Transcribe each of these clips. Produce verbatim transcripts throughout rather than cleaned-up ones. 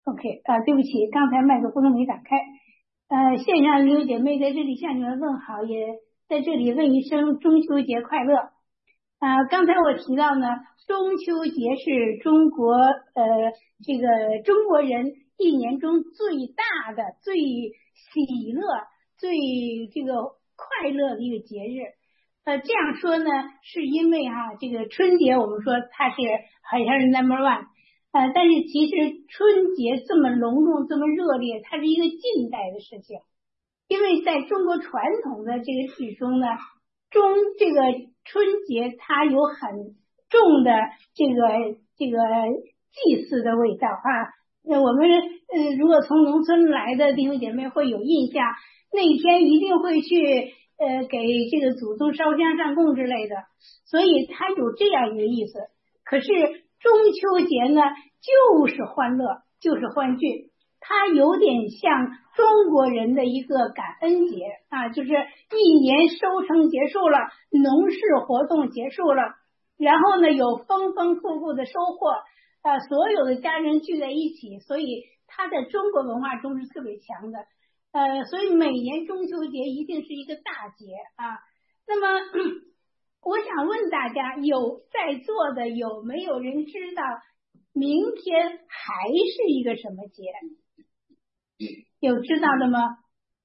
OK 啊，对不起，刚才麦克风没打开。呃，线上有姐妹在这里向你们问好，也在这里问一声中秋节快乐。啊、呃，刚才我提到呢，中秋节是中国呃这个中国人一年中最大的、最喜乐、最这个快乐的一个节日。呃，这样说呢，是因为哈、啊，这个春节我们说它是好像是 number one。呃，但是其实春节这么隆重、这么热烈，它是一个近代的事情。因为在中国传统的这个历史中呢，中这个春节它有很重的这个这个祭祀的味道啊。那我们呃，如果从农村来的弟兄姐妹会有印象，那一天一定会去呃给这个祖宗烧香上供之类的，所以它有这样一个意思。可是中秋节呢，就是欢乐，就是欢聚，它有点像中国人的一个感恩节啊，就是一年收成结束了，农事活动结束了，然后呢有丰丰富富的收获啊，所有的家人聚在一起，所以它在中国文化中是特别强的。呃，所以每年中秋节一定是一个大节啊。那么我想问大家，有在座的有没有人知道明天还是一个什么节？有知道的吗？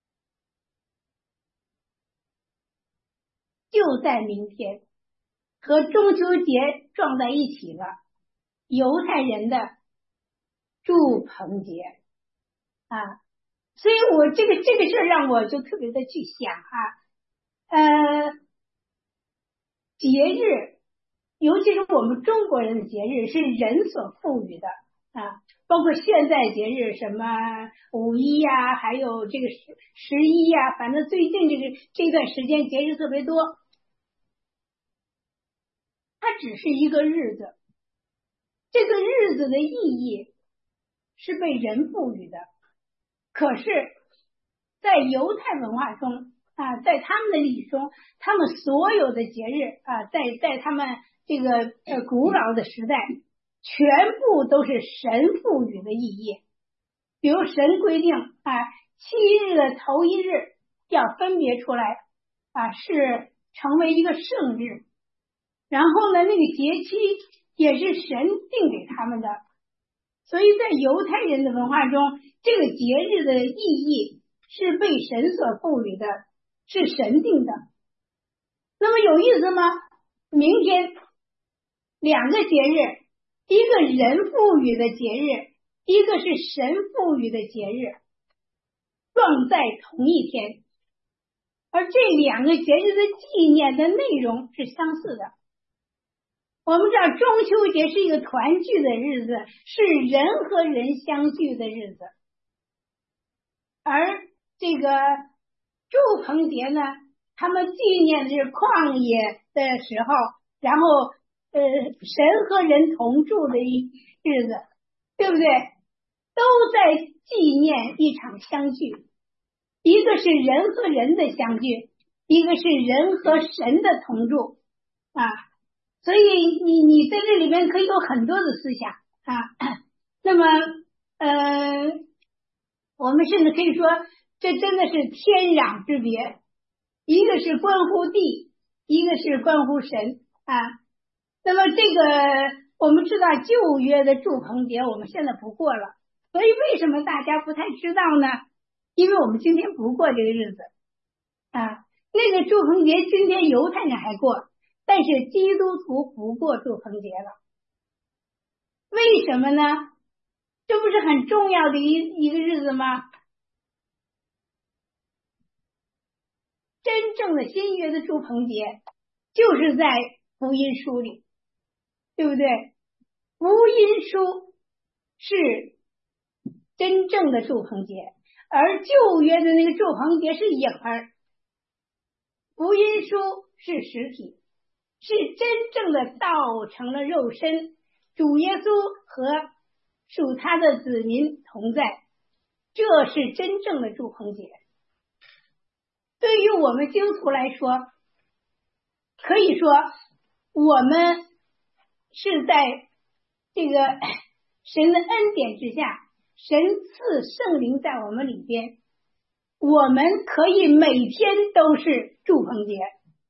就在明天，和中秋节撞在一起了，犹太人的祝棚节啊。所以我这个这个事儿让我就特别的去想啊，呃，节日。尤其是我们中国人的节日是人所赋予的啊，包括现在节日什么五一呀、啊，还有这个十十一呀、啊，反正最近这个这段时间节日特别多。它只是一个日子，这个日子的意义是被人赋予的。可是，在犹太文化中啊，在他们的历史中，他们所有的节日啊，在在他们这个呃古老的时代，全部都是神赋予的意义。比如神规定啊，七日的头一日要分别出来啊，是成为一个圣日。然后呢，那个节期也是神定给他们的。所以在犹太人的文化中，这个节日的意义是被神所赋予的，是神定的。那么有意思吗？明天两个节日，一个人赋予的节日，一个是神赋予的节日，撞在同一天，而这两个节日的纪念的内容是相似的。我们知道中秋节是一个团聚的日子，是人和人相聚的日子，而这个祝棚节呢，他们纪念的是旷野的时候，然后呃神和人同住的一日子，对不对？都在纪念一场相聚，一个是人和人的相聚，一个是人和神的同住啊。所以你你在这里面可以有很多的思想啊。那么呃，我们甚至可以说，这真的是天壤之别，一个是关乎地，一个是关乎神啊。那么这个我们知道旧约的祝棚节我们现在不过了，所以为什么大家不太知道呢？因为我们今天不过这个日子啊。那个祝棚节今天犹太人还过，但是基督徒不过祝棚节了。为什么呢？这不是很重要的一一个日子吗？真正的新约的祝棚节就是在福音书里，对不对？福音书是真正的祝棚节，而旧约的那个祝棚节是影儿，福音书是实体，是真正的道成了肉身，主耶稣和属他的子民同在，这是真正的祝棚节。对于我们基督徒来说，可以说我们是在这个神的恩典之下， 神赐圣灵在我们里边，我们可以每天都是祝棚节，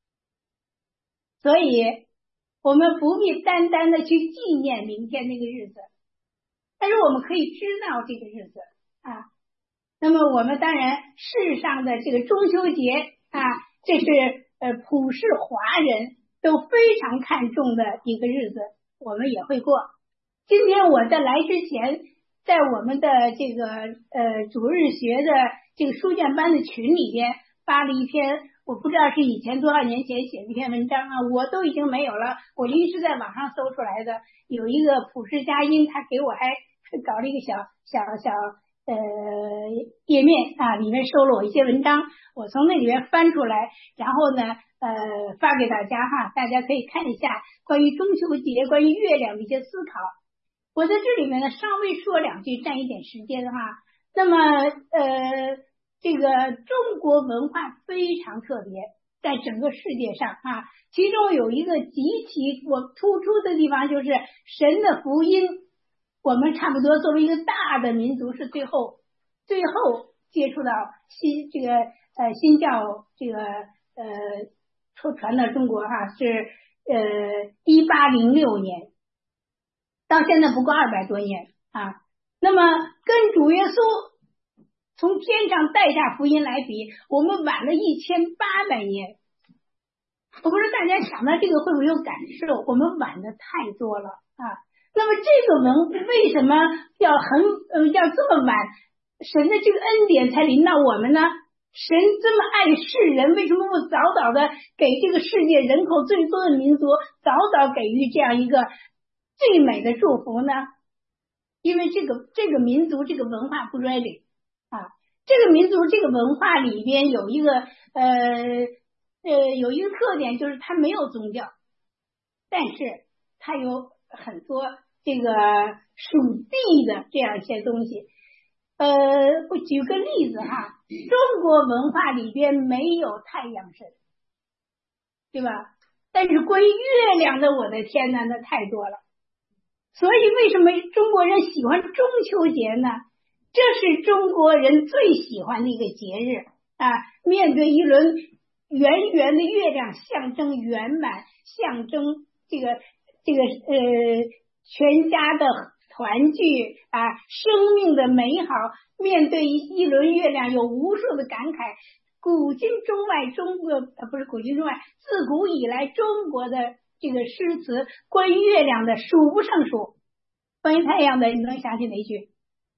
所以我们不必单单的去纪念明天那个日子，但是我们可以知道这个日子啊。那么我们当然世上的这个中秋节啊，这是呃普世华人都非常看重的一个日子，我们也会过。今天我在来之前，在我们的这个呃主日学的这个书卷班的群里边发了一篇，我不知道是以前多少年前写的一篇文章啊，我都已经没有了，我临时在网上搜出来的，有一个普世佳音，他给我还搞了一个小小小呃页面啊，里面收了我一些文章，我从那里面翻出来，然后呢呃发给大家哈，大家可以看一下关于中秋节关于月亮的一些思考。我在这里面呢稍微说两句，占一点时间哈。那么呃这个中国文化非常特别，在整个世界上啊，其中有一个极其我突出的地方，就是神的福音，我们差不多作为一个大的民族，是最后最后接触到新这个呃新教这个呃传传到中国哈，是呃一八零六年，到现在不过二百多年啊。那么跟主耶稣从天上带下福音来比，我们晚了一千八百年。我不知道大家想到这个会不会有感受，我们晚的太多了啊。那么这个文为什么要很呃要这么晚，神的这个恩典才临到我们呢？神这么爱世人，为什么不早早的给这个世界人口最多的民族早早给予这样一个最美的祝福呢？因为这个这个民族这个文化不 ready 啊，这个民族这个文化里边有一个呃呃有一个特点，就是它没有宗教，但是它有很多这个属地的这样一些东西。呃，我举个例子哈，中国文化里边没有太阳神，对吧？但是关于月亮的，我的天哪，那太多了。所以为什么中国人喜欢中秋节呢？这是中国人最喜欢的一个节日啊！面对一轮圆圆的月亮，象征圆满，象征这个这个呃全家的团聚啊，生命的美好。面对一轮月亮，有无数的感慨。古今中外，中国呃不是古今中外，自古以来中国的这个诗词关于月亮的数不胜数，关于太阳的你能想起哪一句？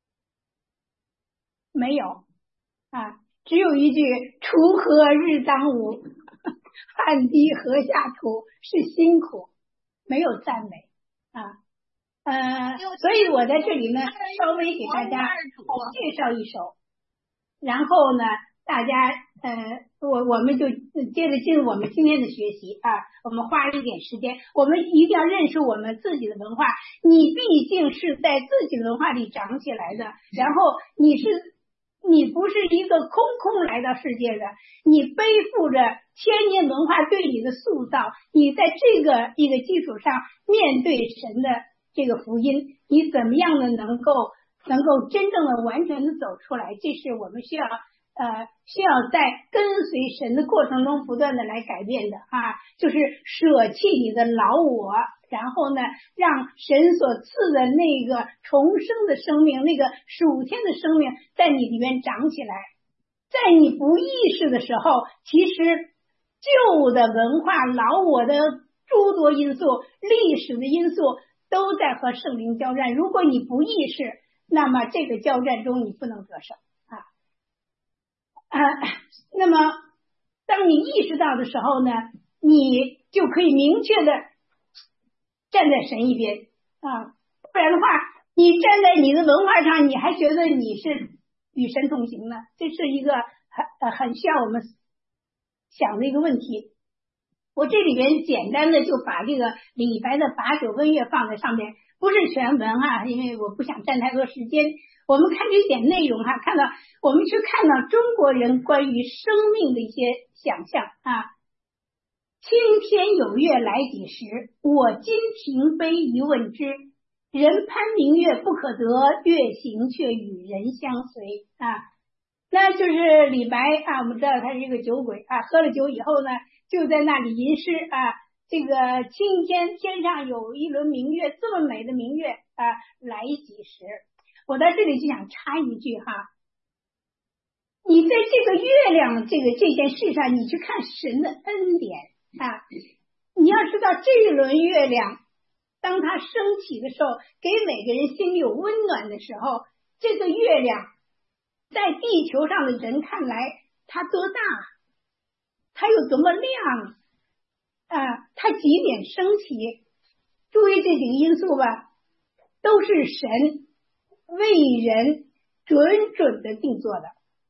没有啊，只有一句锄禾日当午，汗滴禾下土，是辛苦，没有赞美啊。呃，所以我在这里呢，稍微给大家介绍一首，然后呢，大家呃，我我们就接着进入我们今天的学习啊。我们花一点时间，我们一定要认识我们自己的文化。你毕竟是在自己的文化里长起来的，然后你是你不是一个空空来到世界的，你背负着千年文化对你的塑造，你在这个一个基础上面对神的这个福音，你怎么样的能够能够真正的完全的走出来，这是我们需要呃需要在跟随神的过程中不断的来改变的啊，就是舍弃你的老我，然后呢让神所赐的那个重生的生命，那个属天的生命在你里面长起来。在你不意识的时候，其实旧的文化老我的诸多因素，历史的因素都在和圣灵交战，如果你不意识，那么这个交战中你不能得胜啊。啊，那么当你意识到的时候呢，你就可以明确的站在神一边啊，不然的话，你站在你的文化上，你还觉得你是与神同行呢，这是一个很很需要我们想的一个问题。我这里边简单的就把这个李白的把酒问月放在上面，不是全文啊，因为我不想占太多时间。我们看这点内容哈，看到我们去看到中国人关于生命的一些想象啊。青天有月来几时，我今停杯一问之。 人攀明月不可得，月行却与人相随啊。那就是李白啊，我们知道他是一个酒鬼啊，喝了酒以后呢，就在那里吟诗啊。这个青天天上有一轮明月，这么美的明月啊，来几时？我在这里就想插一句哈，你在这个月亮这个这件事上，你去看神的恩典啊，你要知道这一轮月亮，当它升起的时候，给每个人心里有温暖的时候，这个月亮在地球上的人看来，它多大？它有多么亮啊？它几点升起？注意这几个因素吧，都是神为人准准的定做的。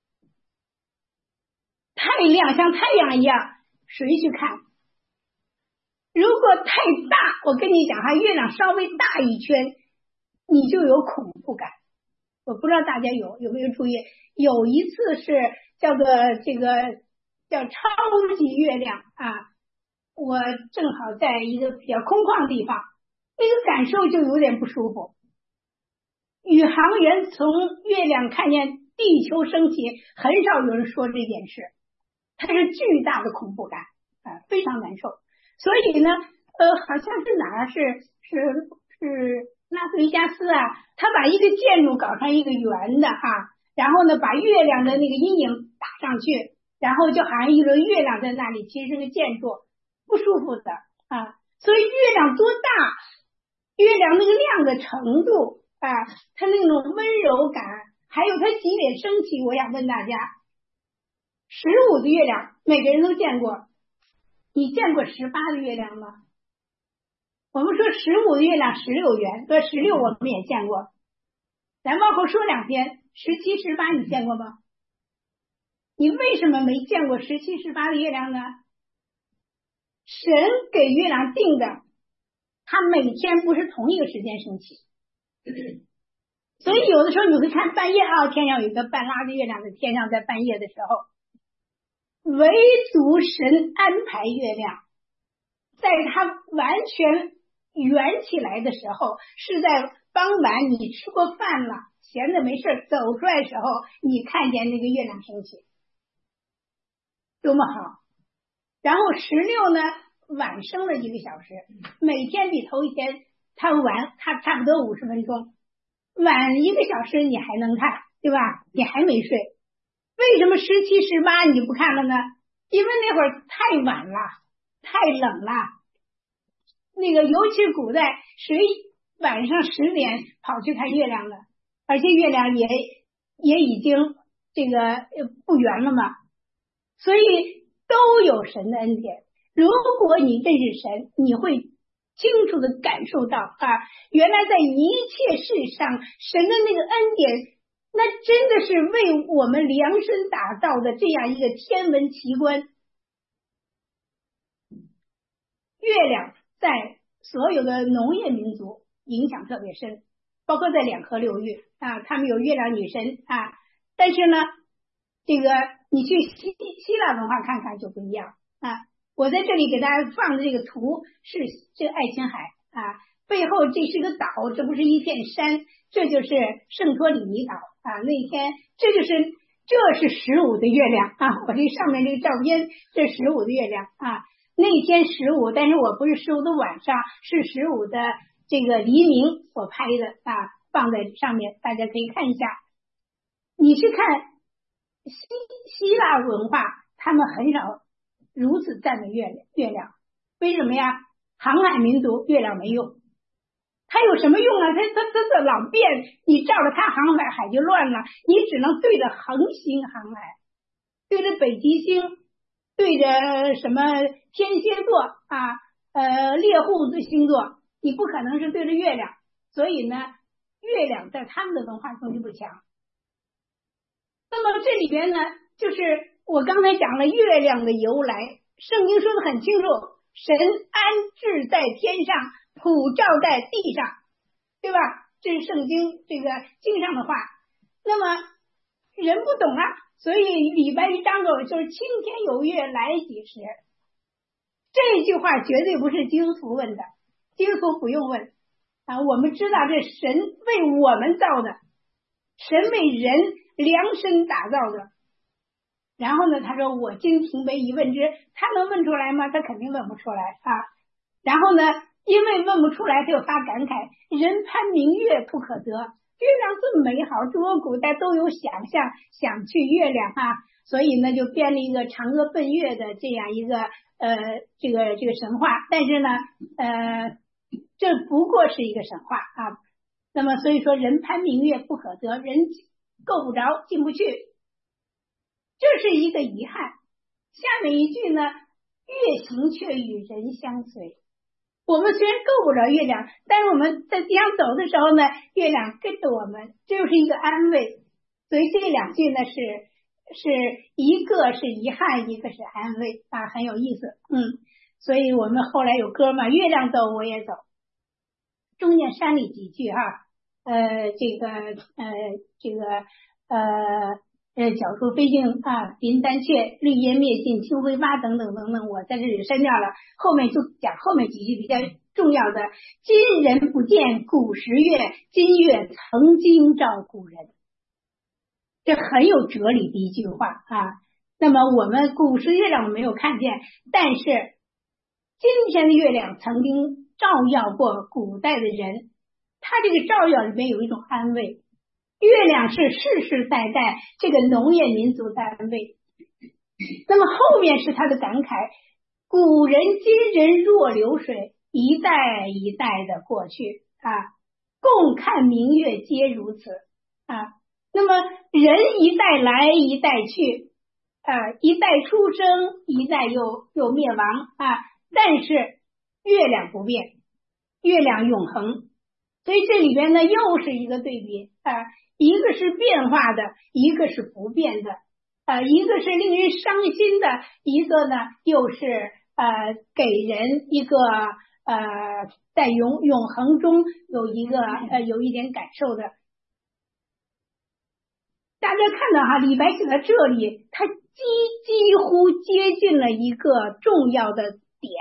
太亮，像太阳一样，谁去看？如果太大，我跟你讲哈，月亮稍微大一圈，你就有恐怖感。我不知道大家有有没有注意，有一次是叫做这个叫超级月亮啊，我正好在一个比较空旷的地方，那个感受就有点不舒服。宇航员从月亮看见地球升起，很少有人说这件事，它是巨大的恐怖感啊，非常难受。所以呢，呃，好像是哪儿是是是拉斯维加斯啊，他把一个建筑搞成一个圆的哈，然后呢把月亮的那个阴影打上去，然后就好像一轮月亮在那里，其实是个建筑，不舒服的啊。所以月亮多大，月亮那个亮的程度啊，它那种温柔感，还有它几点升起，我想问大家，十五的月亮每个人都见过，你见过十八的月亮吗？我们说十五的月亮十六圆，说十六我们也见过，咱往后说两天，十七、十八你见过吗？你为什么没见过十七、十八的月亮呢？神给月亮定的，它每天不是同一个时间升起，所以有的时候你会看半夜啊，天上有一个半拉着月亮的天上，在半夜的时候，唯独神安排月亮，在它完全圆起来的时候，是在傍晚，你吃过饭了，闲着没事走出来的时候，你看见那个月亮升起，多么好。然后十六呢，晚升了一个小时，每天比头一天它晚，它差不多五十分钟，晚一个小时你还能看，对吧？你还没睡。为什么十七、十八你不看了呢？因为那会儿太晚了，太冷了。那个尤其古代，谁晚上十点跑去看月亮了？而且月亮也也已经这个不圆了嘛，所以都有神的恩典。如果你认识神，你会清楚的感受到啊，原来在一切事上，神的那个恩典，那真的是为我们量身打造的这样一个天文奇观。月亮在所有的农业民族影响特别深，包括在两河流域啊，他们有月亮女神啊。但是呢，这个你去希希腊文化看看就不一样啊。我在这里给大家放的这个图是这个爱琴海啊，背后这是个岛，这不是一片山，这就是圣托里尼岛啊。那天这就是这是十五的月亮啊，我这上面这个照片这是十五的月亮啊。那天十五，但是我不是十五的晚上，是十五的这个黎明我拍的啊，放在上面，大家可以看一下。你去看希希腊文化，他们很少如此赞美月亮月亮，为什么呀？航海民族月亮没用，它有什么用啊？它它它它老变，你照着它航海海就乱了，你只能对着恒星航海，对着北极星，对着什么天蝎座啊，呃猎户座星座，你不可能是对着月亮，所以呢，月亮在他们的文化中就不强。那么这里边呢，就是我刚才讲了月亮的由来，圣经说的很清楚，神安置在天上，普照在地上，对吧？这是圣经这个经上的话。那么人不懂啊，所以礼拜一张口就是青天有月来几时，这句话绝对不是基督徒问的，基督徒不用问啊，我们知道这神为我们造的，神为人量身打造的。然后呢，他说我今庭为一问之，他能问出来吗？他肯定问不出来啊。然后呢，因为问不出来，他就发感慨：人攀明月不可得。月亮这么美好，中国古代都有想象，想去月亮啊，所以呢，就编了一个嫦娥奔月的这样一个呃这个这个神话。但是呢，呃，这不过是一个神话啊。那么所以说，人攀明月不可得，人够不着，进不去。这是一个遗憾。下面一句呢，月行却与人相随。我们虽然够不着月亮，但是我们在地上走的时候呢，月亮跟着我们，这就是一个安慰。所以这两句呢是是一个是遗憾，一个是安慰啊，很有意思。嗯，所以我们后来有歌嘛，月亮走我也走。中间删了几句哈，呃，这个呃这个呃。呃，角树飞尽啊，林丹雀，绿烟灭尽青灰发等等等等，我在这里删掉了。后面就讲后面几句比较重要的。今人不见古时月，今月曾经照古人。这很有哲理的一句话啊。那么我们古时月亮没有看见，但是今天的月亮曾经照耀过古代的人，它这个照耀里面有一种安慰。月亮是世世代代这个农业民族的安慰。那么后面是他的感慨：古人今人若流水，一代一代的过去啊，共看明月皆如此啊。那么人一代来一代去啊，一代出生，一代又又灭亡啊，但是月亮不变，月亮永恒。所以这里边呢又是一个对比啊。一个是变化的，一个是不变的，呃，一个是令人伤心的，一个呢又是呃给人一个呃在永永恒中有一个呃有一点感受的。大家看到哈，李白写到这里，他几几乎接近了一个重要的点，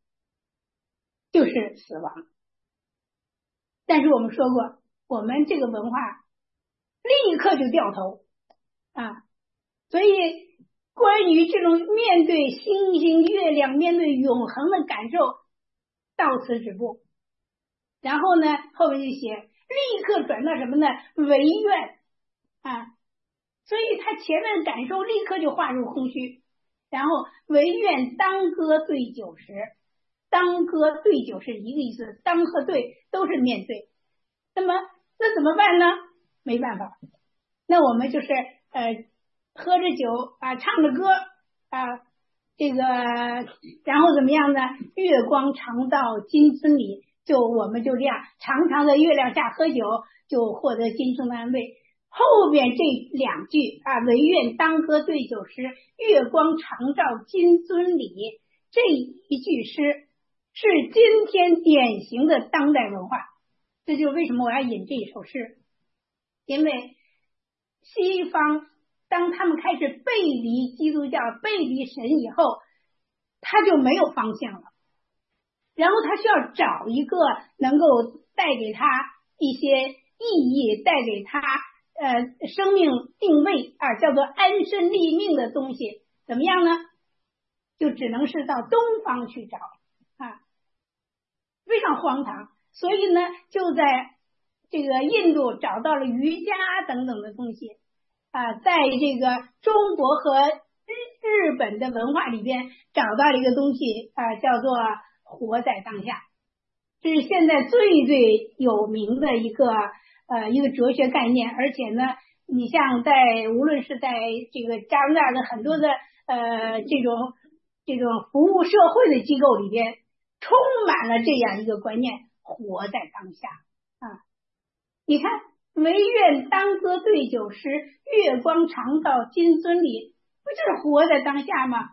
就是死亡。但是我们说过，我们这个文化立刻就掉头啊！所以关于这种面对星星月亮面对永恒的感受到此止步。然后呢后面就写立刻转到什么呢？唯愿啊！所以他前面的感受立刻就化入空虚。然后唯愿当歌对酒时，当歌对酒是一个意思，当和对都是面对。那么那怎么办呢？没办法，那我们就是呃喝着酒啊，唱着歌啊，这个然后怎么样呢？月光常到金樽里，就我们就这样常常在月亮下喝酒，就获得今生的安慰。后边这两句啊，唯愿当歌对酒时，月光常照金樽里，这一句诗是今天典型的当代文化。这就是为什么我要引这一首诗，因为西方当他们开始背离基督教背离神以后，他就没有方向了，然后他需要找一个能够带给他一些意义，带给他呃生命定位啊，叫做安身立命的东西。怎么样呢？就只能是到东方去找啊，非常荒唐。所以呢就在这个印度找到了瑜伽等等的东西啊，在这个中国和日日本的文化里边找到了一个东西啊，叫做活在当下。这是现在最最有名的一个呃一个哲学概念。而且呢你像在无论是在这个加拿大的很多的呃这种这种服务社会的机构里边充满了这样一个观念，活在当下啊！你看，唯愿当歌对酒时，月光常照金樽里，不就是活在当下吗？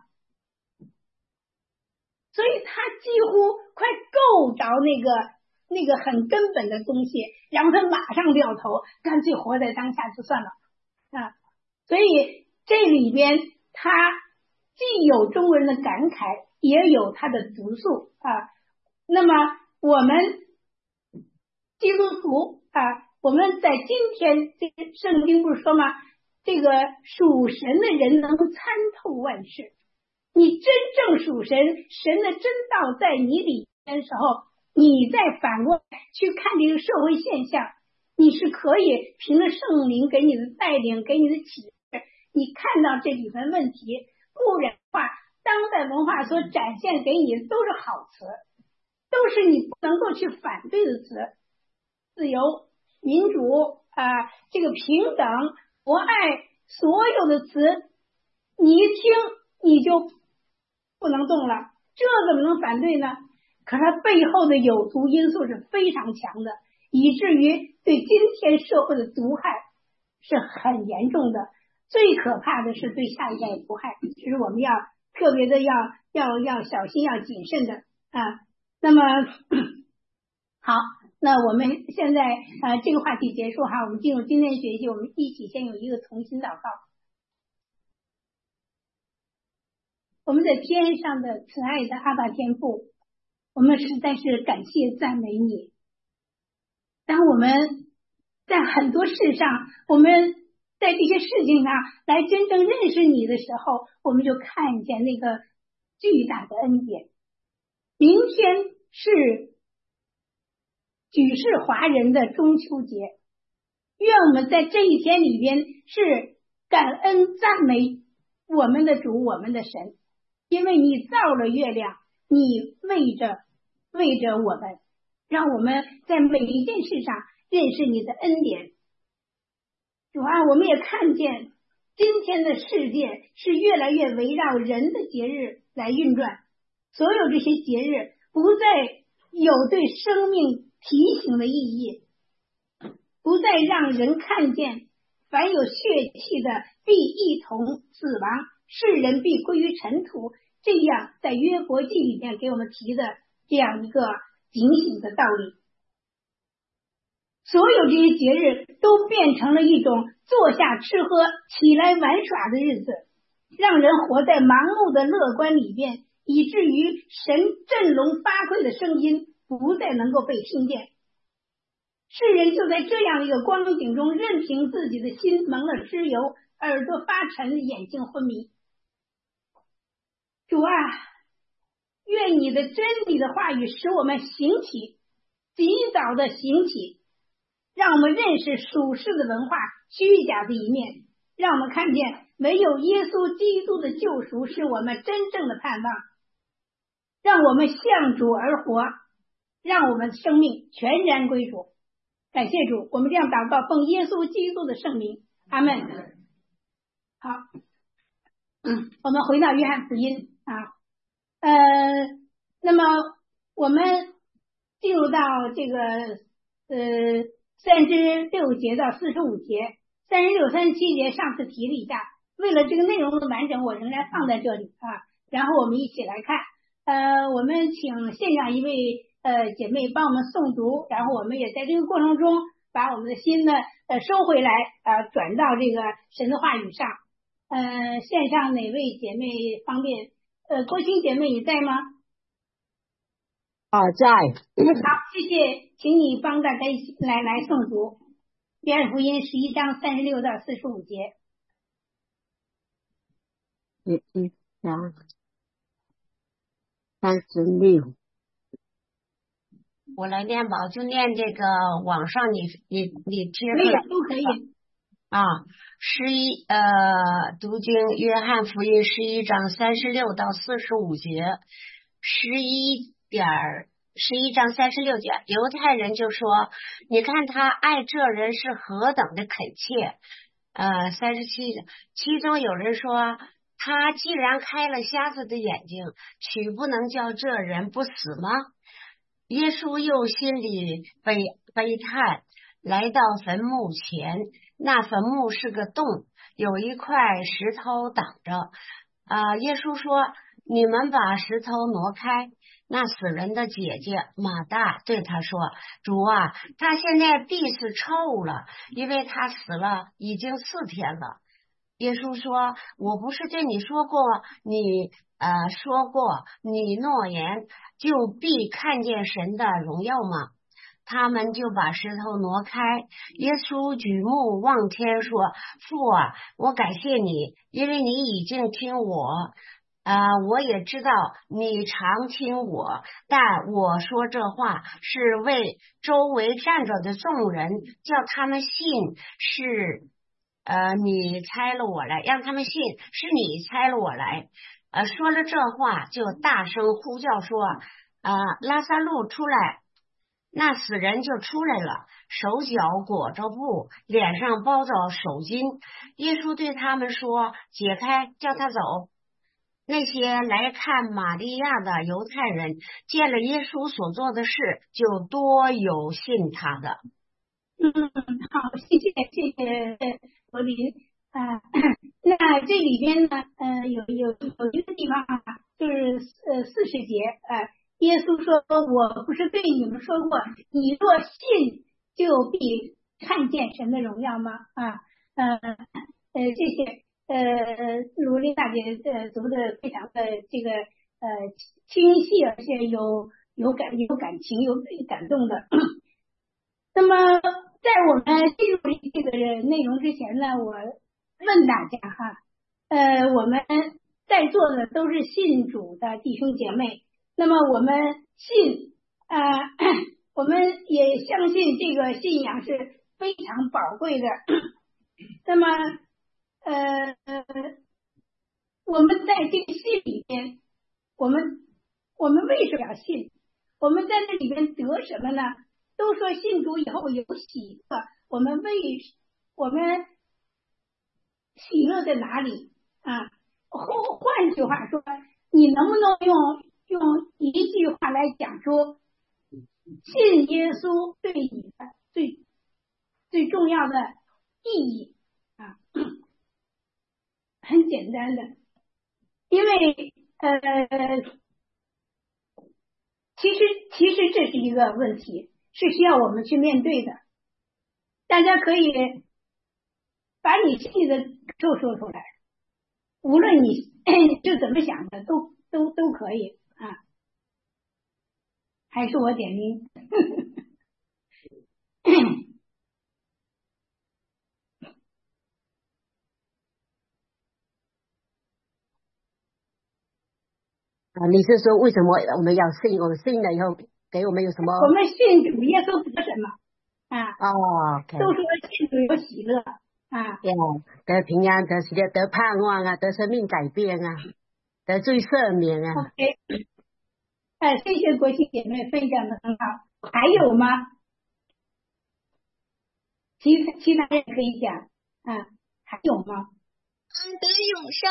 所以他几乎快够着那个那个很根本的东西，然后他马上掉头，干脆活在当下就算了啊！所以这里边他既有中国人的感慨，也有他的朴素啊。那么我们基督徒啊，我们在今天这个圣经不是说吗？这个属神的人能参透万事。你真正属神，神的真道在你里面的时候，你再反过来去看这个社会现象，你是可以凭着圣灵给你的带领，给你的启示，你看到这里面问题。不然的话，当代文化所展现给你的都是好词，都是你不能够去反对的词，自由、民主啊、呃，这个平等、博爱，所有的词，你一听你就不能动了，这怎么能反对呢？可它背后的有毒因素是非常强的，以至于对今天社会的毒害是很严重的。最可怕的是对下一代的毒害，其实我们要特别的要要要小心，要谨慎的啊。那么好，那我们现在呃这个话题结束哈，我们进入今天学习，我们一起先有一个同心祷告。我们在天上的慈爱的阿爸天父，我们实在是感谢赞美你。当我们在很多事上，我们在这些事情上来真正认识你的时候，我们就看见那个巨大的恩典。明天是举世华人的中秋节，愿我们在这一天里边是感恩赞美我们的主，我们的神，因为你造了月亮，你为着为着我们，让我们在每一件事上认识你的恩典。主啊，我们也看见今天的世界是越来越围绕人的节日来运转，所有这些节日不再有对生命提醒的意义，不再让人看见凡有血气的必一同死亡，世人必归于尘土，这样在约伯记里面给我们提的这样一个警醒的道理。所有这些节日都变成了一种坐下吃喝起来玩耍的日子，让人活在盲目的乐观里边，以至于神振聋发聩的声音不再能够被听见。世人就在这样一个光景中，任凭自己的心蒙了脂油，耳朵发沉，眼睛昏迷。主啊，愿你的真理的话语使我们行起，及早的行起，让我们认识属世的文化虚假的一面，让我们看见唯有耶稣基督的救赎是我们真正的盼望，让我们向主而活，让我们生命全然归主。感谢主，我们这样祷告，奉耶稣基督的圣名，阿们。好，嗯，我们回到约翰福音啊，呃，那么我们进入到这个呃三十六节到四十五节，三十六、三十七节上次提了一下，为了这个内容的完整，我仍然放在这里啊。然后我们一起来看，呃，我们请线上一位呃姐妹帮我们诵读，然后我们也在这个过程中把我们的心呢呃收回来啊、呃，转到这个神的话语上。呃，线上哪位姐妹方便？呃，郭馨姐妹你在吗？ 啊，在。 好，谢谢，请你帮大家一起来来诵读约翰福音十一章三十六到四十五节。 嗯嗯，三三十六。 我来念吧，就念这个网上你你你贴可以都可以啊。十一呃，读经约翰福音十一章三十六到四十五节，十一点十一章三十六节，犹太人就说：“你看他爱这人是何等的恳切。”呃，三十七，其中有人说：“他既然开了瞎子的眼睛，岂不能叫这人不死吗？”耶稣又心里悲悲叹，来到坟墓前，那坟墓是个洞，有一块石头挡着。啊、呃，耶稣说：“你们把石头挪开。”那死人的姐姐马大对他说：“主啊，他现在必是臭了，因为他死了已经四天了。”耶稣说：“我不是对你说过，你呃说过，你诺言就必看见神的荣耀吗？” 他们就把石头挪开。耶稣举目望天说：父啊，我感谢你，因为你已经听我。啊、呃，我也知道你常听我，但我说这话是为周围站着的众人，叫他们信是呃你差了我来，让他们信是你差了我来。呃，说了这话，就大声呼叫说：啊、呃，拉撒路出来！那死人就出来了，手脚裹着布，脸上包着手巾。耶稣对他们说：解开，叫他走。那些来看玛利亚的犹太人见了耶稣所做的事，就多有信他的。 嗯，好，谢谢谢谢罗琳啊。那这里边呢，呃，有有有一个地方啊，就是呃四十节啊、呃，耶稣说：我不是对你们说过，你若信，就必看见神的荣耀吗？啊，呃呃，这些。呃，卢丽大姐呃读的非常的这个呃清晰，而且有有感有感情有感动的。那么在我们进入这个内容之前呢，我问大家哈，呃，我们在座的都是信主的弟兄姐妹，那么我们信啊、呃，我们也相信这个信仰是非常宝贵的。那么呃，我们在这个信里边，我们我们为什么要信？我们在这里边得什么呢？都说信主以后有喜乐，我们为我们喜乐在哪里啊？换换句话说，你能不能用用一句话来讲出信耶稣对你的最最重要的意义啊？很简单的，因为呃，其实其实这是一个问题，是需要我们去面对的。大家可以把你心里的感受说出来，无论你是怎么想的，都都都可以啊。还是我点名。 啊，你是说为什么我们要信？我们信了以后给我们有什么？ 我们信主耶稣得什么啊？ 哦 ，OK， 都说信主有喜乐啊， 对，得平安，得喜乐，得盼望啊，得生命改变啊，得罪赦免啊。 OK， 哎，谢谢国庆姐妹分享的很好。还有吗？其其他人可以讲啊，还有吗？ 嗯，得永生。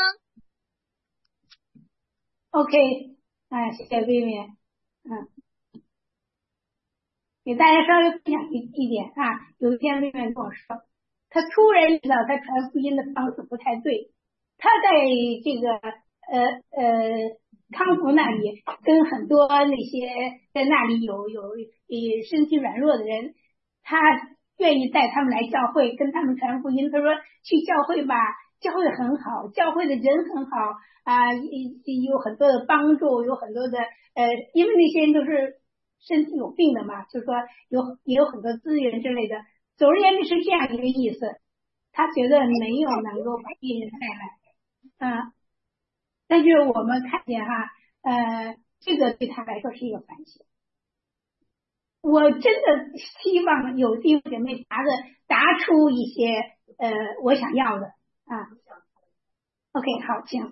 OK， 啊，谢谢薇薇，嗯，给大家稍微分享一一点啊。有一天薇薇跟我说，他突然知道他传福音的方式不太对，他在这个呃呃康福那里跟很多那些在那里有有呃身体软弱的人，他愿意带他们来教会，跟他们传福音。他说去教会吧。教会很好，教会的人很好啊，有很多的帮助，有很多的呃，因为那些人都是身体有病的嘛，就是说有也有很多资源之类的。总而言之是这样一个意思，他觉得没有能够把病人带来啊，但是我们看见哈，呃，这个对他来说是一个反省。我真的希望有弟兄姐妹答的答出一些呃我想要的。啊 ，OK， 好，请。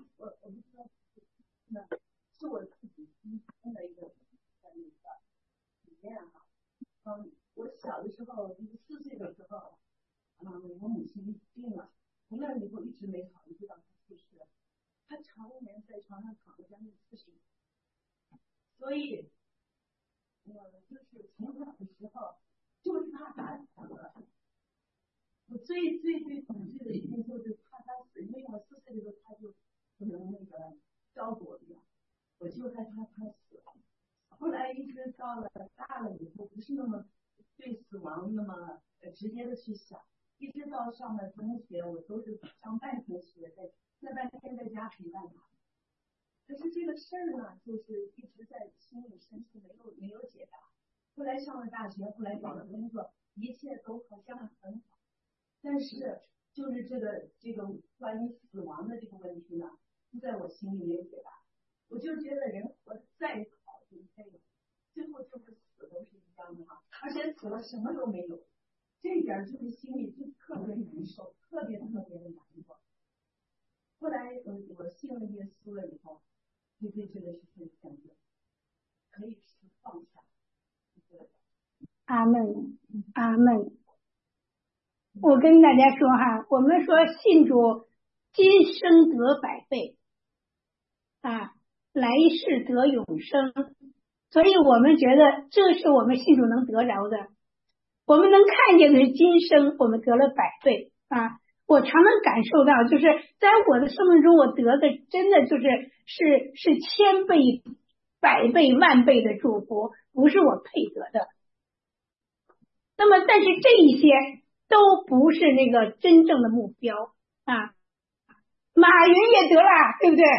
是我自己亲身的一个那个体验哈。嗯，我小的时候，就是四岁的时候，嗯，我母亲病了，从那以后一直没好，一直到她去世。她常年在床上躺了将近四十年，所以，我就是从小的时候就是怕他死了。我最最最恐惧的一件就是怕他死，因为我四岁的时候他就不能那个照顾我一样，我就害怕他死。后来一直到了大了以后，不是那么对死亡那么呃直接的去想，一直到上了中学，我都是上半天学，在那半天在家陪伴他。可是这个事儿呢，就是一直在心里深处没有没有解答。 后来上了大学，后来找了工作，一切都好像很好。但是就是这个这个关于死亡的这个问题呢，不在我心里面解答。我就觉得人活得再好就这个，最后就是死都是一样的哈，而且死了什么都没有，这一点就是心里就特别难受，特别特别的难过。后来我我信了耶稣了以后，就对这个事情感觉可以是放下。 阿门，阿门。我跟大家说哈，我们说信主，今生得百倍，啊，来世得永生，所以我们觉得这是我们信主能得着的。我们能看见的是今生我们得了百倍啊！我常能感受到，就是在我的生命中，我得的真的就是是是千倍、百倍、万倍的祝福，不是我配得的。那么，但是这一些都不是那个真正的目标啊。马云也得了，对不对？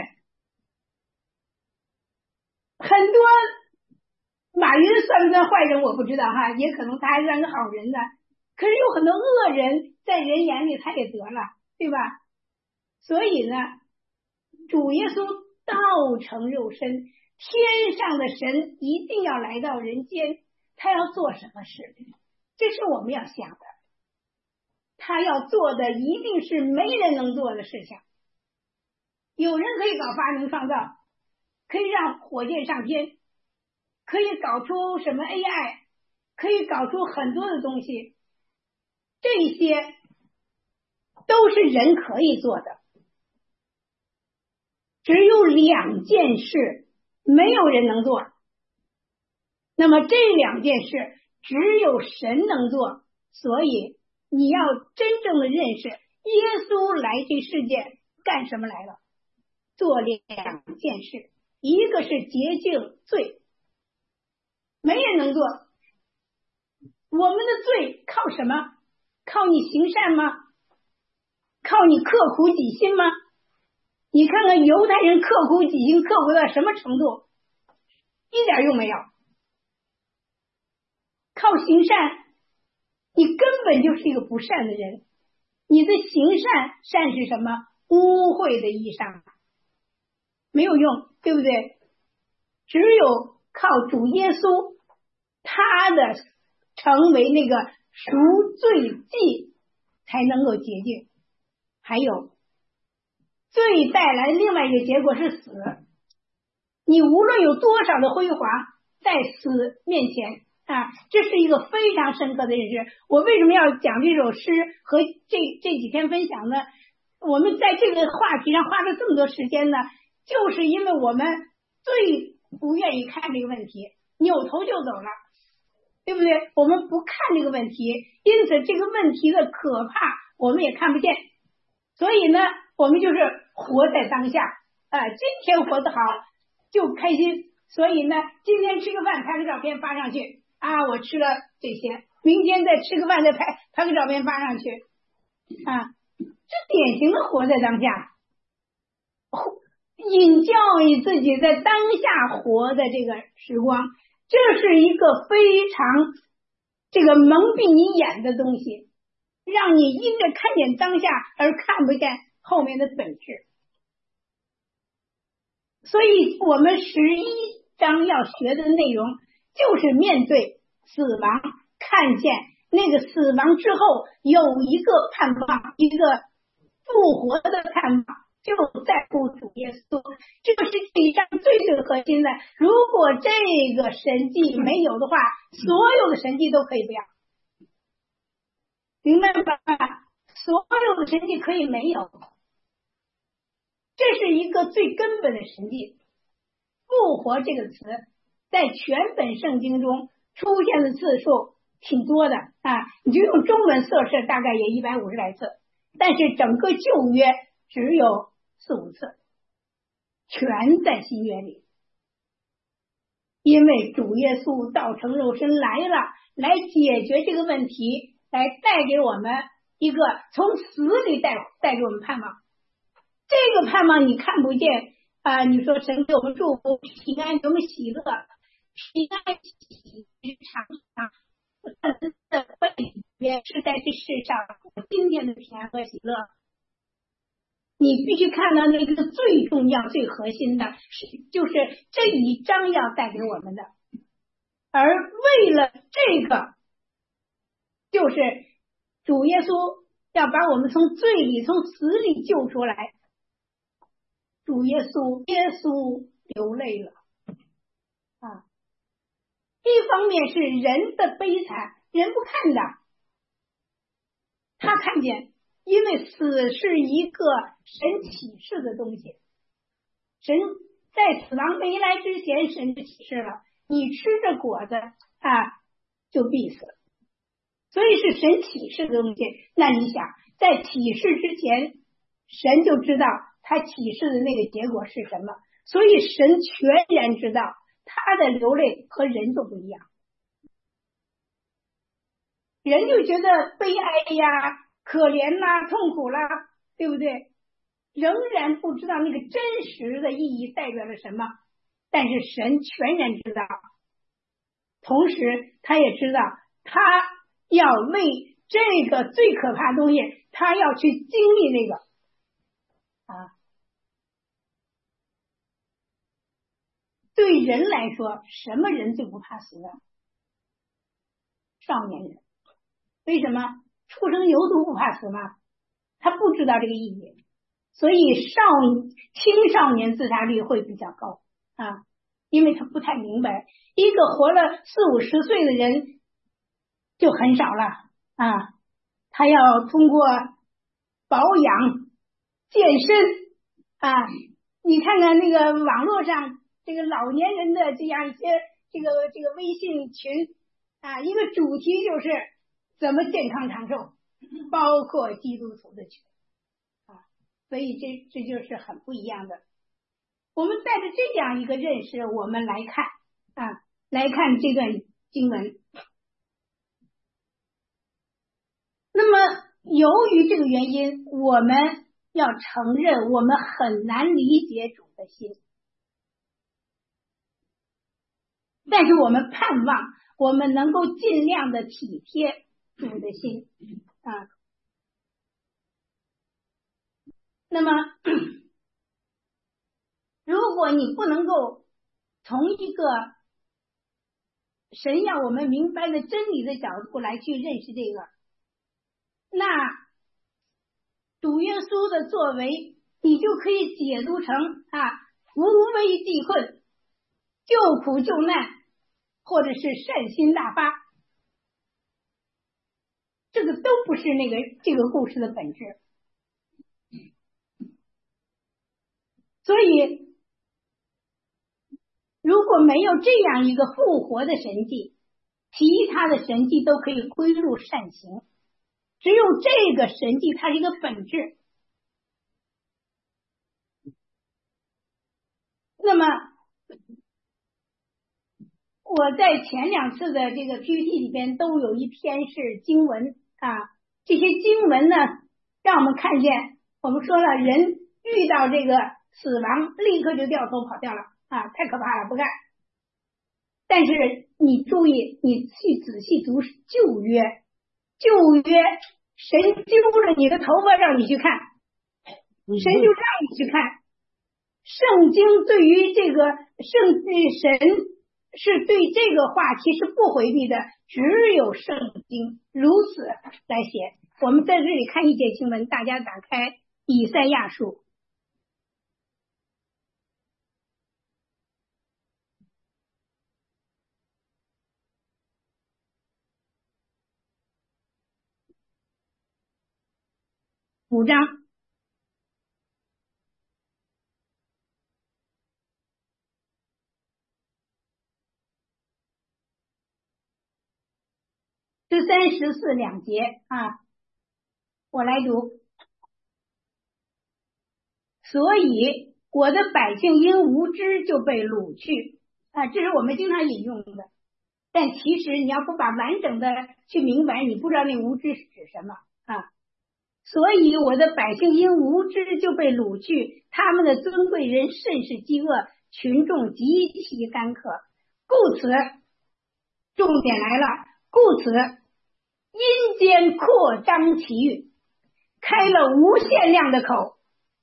很多马云算不算坏人我不知道哈，也可能他还算个好人呢。可是有很多恶人在人眼里他也得了，对吧？所以呢，主耶稣道成肉身，天上的神一定要来到人间，他要做什么事？这是我们要想的。他要做的一定是没人能做的事情。有人可以搞发明创造，可以让火箭上天，可以搞出什么 A I， 可以搞出很多的东西，这些都是人可以做的。只有两件事没有人能做，那么这两件事只有神能做，所以你要真正的认识耶稣来这世界干什么来了，做两件事，一个是洁净罪，没人能做。我们的罪靠什么？靠你行善吗？靠你刻苦己心吗？你看看犹太人刻苦己心刻苦到什么程度，一点用没有。靠行善，你根本就是一个不善的人。你的行善，善是什么？污秽的衣裳，没有用，对不对？只有靠主耶稣，他的成为那个赎罪祭，才能够洁净。还有罪带来另外一个结果是死，你无论有多少的辉煌，在死面前啊，这是一个非常深刻的认识。我为什么要讲这首诗和这这几天分享呢？我们在这个话题上花了这么多时间呢，就是因为我们最不愿意看这个问题，扭头就走了，对不对？我们不看这个问题，因此这个问题的可怕我们也看不见。所以呢，我们就是活在当下啊，今天活得好就开心。所以呢，今天吃个饭拍个照片发上去啊，我吃了这些，明天再吃个饭再拍拍个照片发上去啊，这典型的活在当下，引教育自己在当下活的这个时光，这是一个非常这个蒙蔽你眼的东西，让你因着看见当下而看不见后面的本质。所以我们十一章要学的内容就是面对死亡，看见那个死亡之后有一个盼望，一个复活的盼望，就在乎主耶稣。这个是这一章最最核心的。如果这个神迹没有的话，所有的神迹都可以不要，明白吧？所有的神迹可以没有，这是一个最根本的神迹。复活这个词在全本圣经中出现的次数挺多的啊，你就用中文测试大概也一百五十来次，但是整个旧约只有四五次，全在新约里。因为主耶稣道成肉身来了，来解决这个问题，来带给我们一个从死里带带给我们盼望。这个盼望你看不见啊、呃，你说神给我们祝福平安，给我们喜乐， 平安喜常常的背里边是在这世上今天的平安和喜乐。你必须看到那个最重要、最核心的，是就是这一章要带给我们的。而为了这个，就是主耶稣要把我们从罪里、从死里救出来。主耶稣，耶稣流泪了啊！一方面是人的悲惨，人不看的，他看见。因为死是一个神启示的东西，神在死亡没来之前，神就启示了，你吃这果子啊，就必死。所以是神启示的东西。那你想，在启示之前，神就知道他启示的那个结果是什么，所以神全然知道他的流泪和人都不一样。人就觉得悲哀呀，可怜啦，痛苦啦，对不对？仍然不知道那个真实的意义代表了什么，但是神全然知道，同时他也知道他要为这个最可怕的东西，他要去经历那个啊。对人来说，什么人最不怕死呢？少年人。为什么？初生牛犊不怕死吗？他不知道这个意义，所以少青少年自杀率会比较高啊，因为他不太明白，一个活了四五十岁的人就很少了啊，他要通过保养、健身啊，你看看那个网络上这个老年人的这样一些这个这个微信群啊，一个主题就是怎么健康长寿，包括基督徒的群啊，所以这这就是很不一样的。我们带着这样一个认识，我们来看啊，来看这段经文。那么由于这个原因，我们要承认我们很难理解主的心，但是我们盼望我们能够尽量的体贴主的心啊。那么如果你不能够从一个神要我们明白的真理的角度来去认识这个，那主耶稣的作为你就可以解读成啊扶危济困、救苦救难，或者是善心大发，这个都不是那个这个故事的本质。所以如果没有这样一个复活的神迹，其他的神迹都可以归入善行，只有这个神迹它是一个本质。那么我在前两次的这个 P P T 里边都有一篇是经文啊，这些经文呢让我们看见，我们说了，人遇到这个死亡立刻就掉头跑掉了啊，太可怕了，不干。但是你注意，你去仔细读旧约，旧约神揪着你的头发让你去看，神就让你去看。圣经对于这个圣神是对这个话题是不回避的，只有圣经如此来写。我们在这里看一节经文，大家打开以赛亚书。五章十三十四两节啊，我来读。所以我的百姓因无知就被掳去啊，这是我们经常引用的。但其实你要不把完整的去明白，你不知道那无知是指什么啊。所以我的百姓因无知就被掳去，他们的尊贵人甚是饥饿，群众极其干渴， 故此，重点来了，故此阴间扩张其欲，开了无限量的口。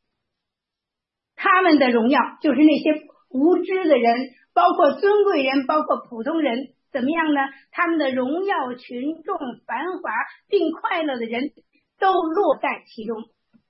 他们的荣耀就是那些无知的人，包括尊贵人，包括普通人，怎么样呢？他们的荣耀群众、繁华并快乐的人都落在其中。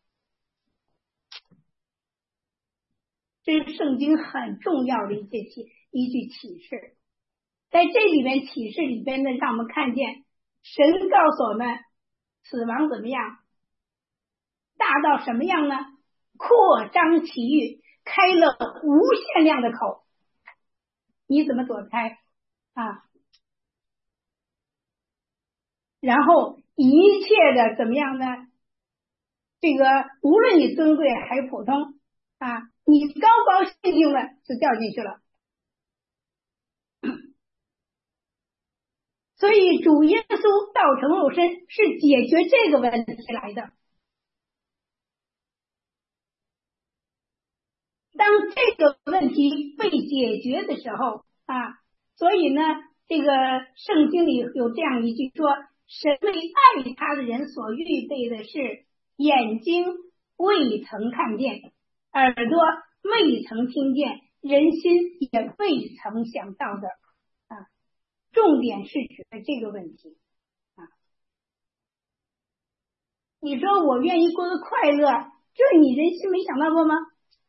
这是圣经很重要的一些启一句启示，在这里面启示里边呢，让我们看见神告诉我们，死亡怎么样，大到什么样呢？扩张其欲，开了无限量的口。你怎么躲开啊？然后一切的怎么样呢？这个无论你尊贵还是普通啊，你高高兴兴的就掉进去了。所以主耶稣道成肉身是解决这个问题来的。当这个问题被解决的时候啊，所以呢，这个圣经里有这样一句说，神为爱他的人所预备的是眼睛未曾看见，耳朵未曾听见，人心也未曾想到的啊。重点是指的这个问题啊。你说我愿意过得快乐，这你人心没想到过吗？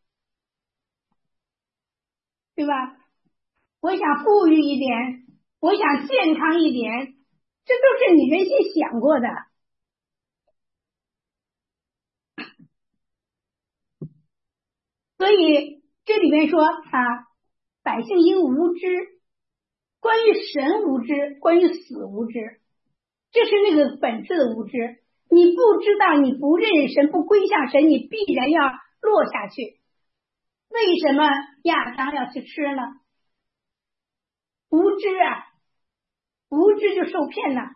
对吧？我想富裕一点，我想健康一点，这都是你人心想过的。所以这里面说啊，百姓因无知，关于神无知，关于死无知，这是那个本质的无知。你不知道，你不认识神，不归向神，你必然要落下去。为什么亚当要去吃呢？无知啊，无知就受骗了。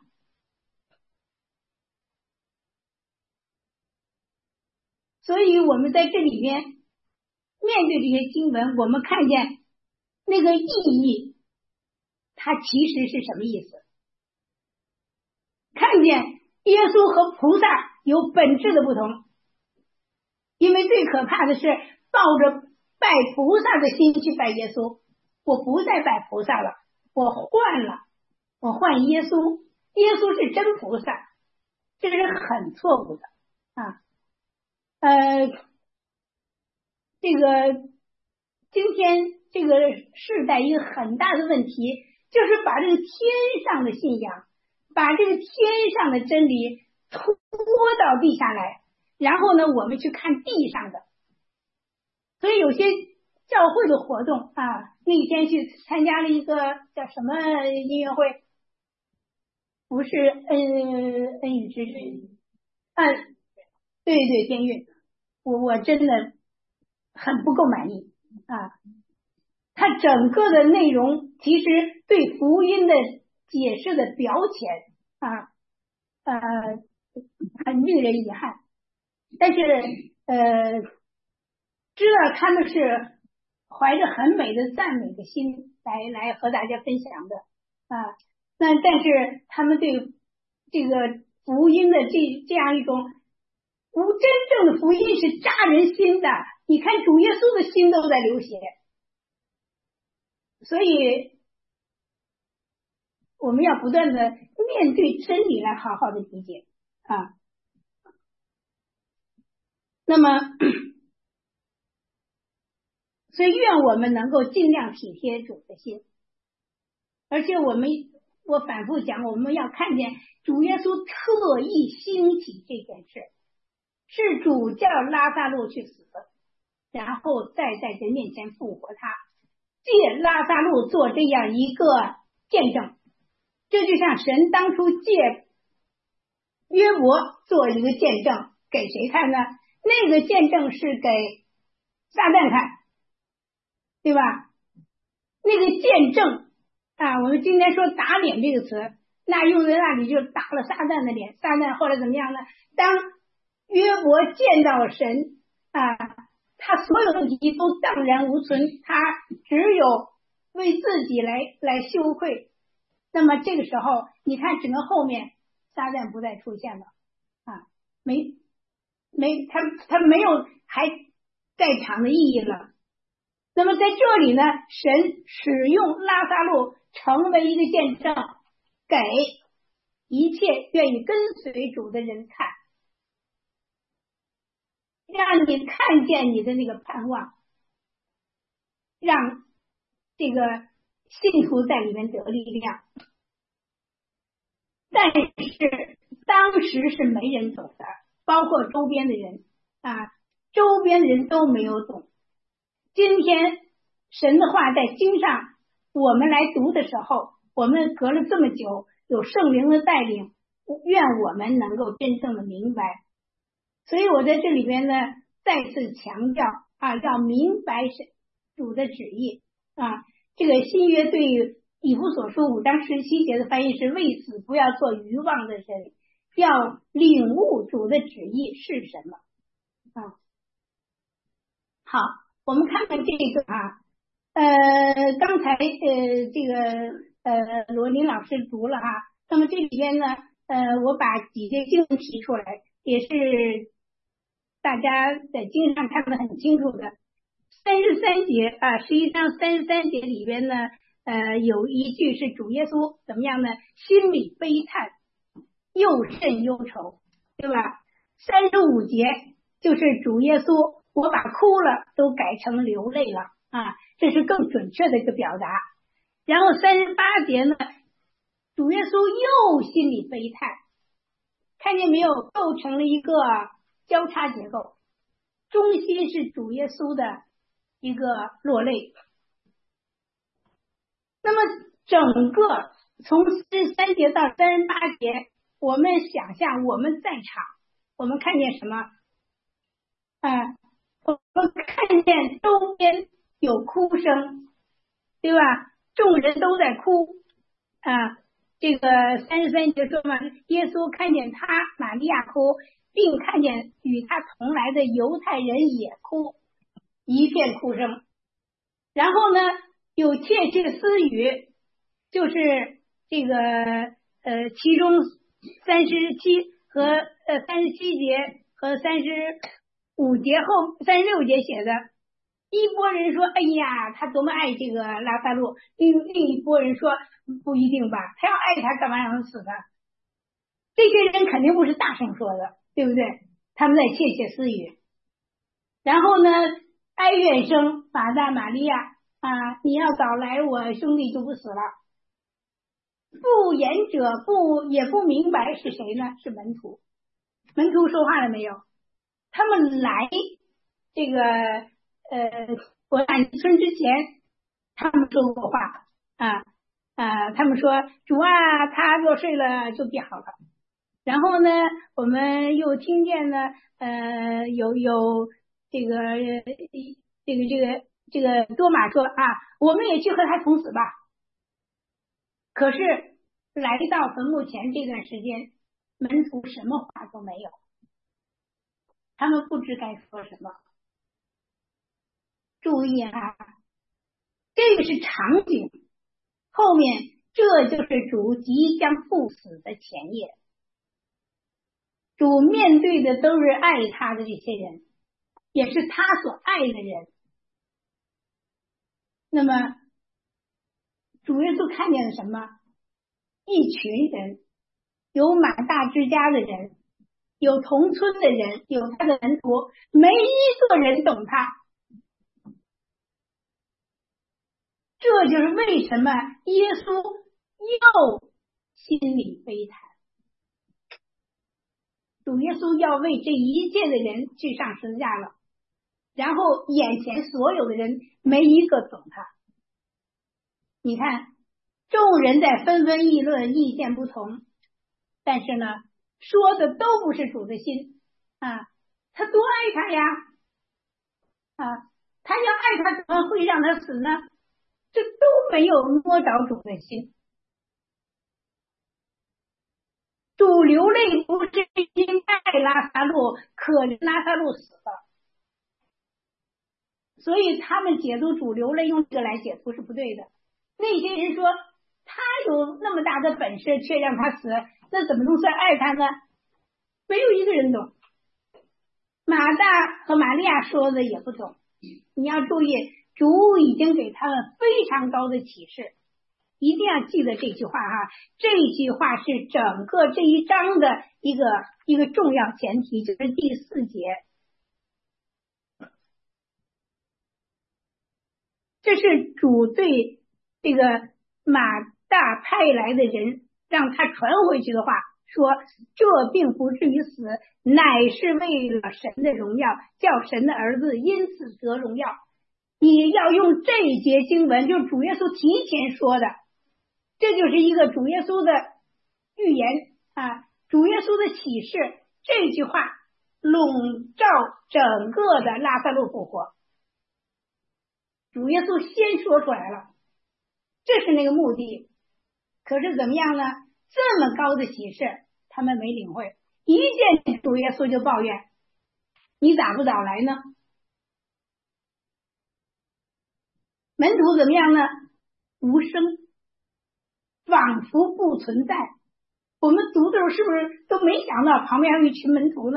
所以我们在这里面面对这些经文，我们看见那个意义，它其实是什么意思？看见耶稣和菩萨有本质的不同。因为最可怕的是抱着拜菩萨的心去拜耶稣，我不再拜菩萨了，我换了，我换耶稣，耶稣是真菩萨，这是很错误的啊。呃，这个今天这个世代一个很大的问题，就是把这个天上的信仰，把这个天上的真理拖到地下来，然后呢，我们去看地上的。所以有些教会的活动啊，那天去参加了一个叫什么音乐会，不是恩恩语之声，嗯，对对，天乐，我我真的很不够满意啊。它整个的内容其实对福音的解释的表浅啊，呃，很令人遗憾。但是呃，知道他们是怀着很美的赞美的心来来和大家分享的啊，那但是他们对这个福音的这这样一种无真正的福音是扎人心的，你看主耶稣的心都在流血，所以我们要不断的面对真理来好好的理解啊。那么所以愿我们能够尽量体贴主的心，而且我们我反复讲，我们要看见主耶稣特意兴起这件事，是主叫拉撒路去死，然后再在人面前复活他，借拉撒路做这样一个见证。这就像神当初借约伯做一个见证，给谁看呢？那个见证是给撒旦看，对吧？那个见证啊，我们今天说打脸这个词，那用在那里就打了撒旦的脸。撒旦后来怎么样呢？当约伯见到神啊，他所有的问题都荡然无存，他只有为自己来来羞愧。那么这个时候，你看整个后面撒旦不再出现了啊，没没他他没有还在场的意义了。那么在这里呢，神使用拉撒路成为一个见证，给一切愿意跟随主的人看，让你看见你的那个盼望，让这个信徒在里面得力量。但是当时是没人懂的，包括周边的人啊，周边的人都没有懂。今天神的话在经上我们来读的时候，我们隔了这么久，有圣灵的带领，愿我们能够真正的明白。所以我在这里边呢再次强调啊，要明白神主的旨意啊。这个新约对于以弗所书五章十七节的翻译是：为此不要做愚妄的人，要领悟主的旨意是什么啊。好，我们看看这个啊，呃，刚才呃这个呃罗琳老师读了哈，那么这里边呢，呃，我把几节经文提出来，也是大家在经上看得很清楚的。三十三节啊，十一章三十三节里边呢，呃，有一句是主耶稣怎么样呢？心里悲叹，又甚忧愁，对吧？三十五节就是主耶稣，我把哭了都改成流泪了啊，这是更准确的一个表达。然后三十八节呢，主耶稣又心里悲叹，看见没有？构成了一个交叉结构，中心是主耶稣的一个落泪。那么整个从三十三节到三十八节，我们想象我们在场，我们看见什么？啊，我们看见周边有哭声，对吧？众人都在哭啊。这个三十三节说嘛，耶稣看见他玛利亚哭，并看见与他同来的犹太人也哭，一片哭声。然后呢，有窃窃私语，就是这个呃，其中三十七和呃三十七节和三十五节后三十六节写的，一拨人说，哎呀，他多么爱这个拉撒路，另另一拨人说，不一定吧，他要爱他干嘛让他死呢？这些人肯定不是大声说的，对不对？他们在窃窃私语。然后呢，哀怨声，马大玛利亚啊，你要早来，我兄弟就不死了。不言者不也不明白是谁呢？是门徒。门徒说话了没有？他们来这个呃伯大尼村之前，他们说过话啊啊，他们说主啊，他若睡了就必好了。然后呢，我们又听见呢，呃，有有这个这个这个这个多马说啊，我们也去和他同死吧。可是来到坟墓前这段时间，门徒什么话都没有，他们不知该说什么。注意啊，这个是场景，后面这就是主即将赴死的前夜。主面对的都是爱他的这些人，也是他所爱的人。那么主耶稣看见了什么？一群人，有马大之家的人，有同村的人，有他的门徒，没一个人懂他。这就是为什么耶稣又心里悲叹。主耶稣要为这一切的人去上十字架了，然后眼前所有的人没一个懂他。你看，众人在纷纷议论，意见不同，但是呢，说的都不是主的心啊，他多爱他呀啊，他要爱他，怎么会让他死呢？这都没有摸着主的心。主流泪不是因爱拉撒路，可怜拉撒路死了，所以他们解读主流泪用这个来解读是不对的那些人说他有那么大的本事，却让他死，那怎么能算爱他呢？没有一个人懂。马大和玛利亚说的也不懂。你要注意，主已经给他们非常高的启示，一定要记得这句话哈。这句话是整个这一章的一个一个重要前提，就是第四节。这是主对这个马大派来的人让他传回去的话说，这并不至于死，乃是为了神的荣耀，叫神的儿子因此得荣耀。你要用这节经文，就是主耶稣提前说的，这就是一个主耶稣的预言啊，主耶稣的启示。这句话笼罩整个的拉撒路复活，主耶稣先说出来了，这是那个目的。可是怎么样呢？这么高的启示他们没领会，一见主耶稣就抱怨，你咋不早来呢？门徒怎么样呢？无声，仿佛不存在。我们读的时候是不是都没想到旁边有一群门徒呢？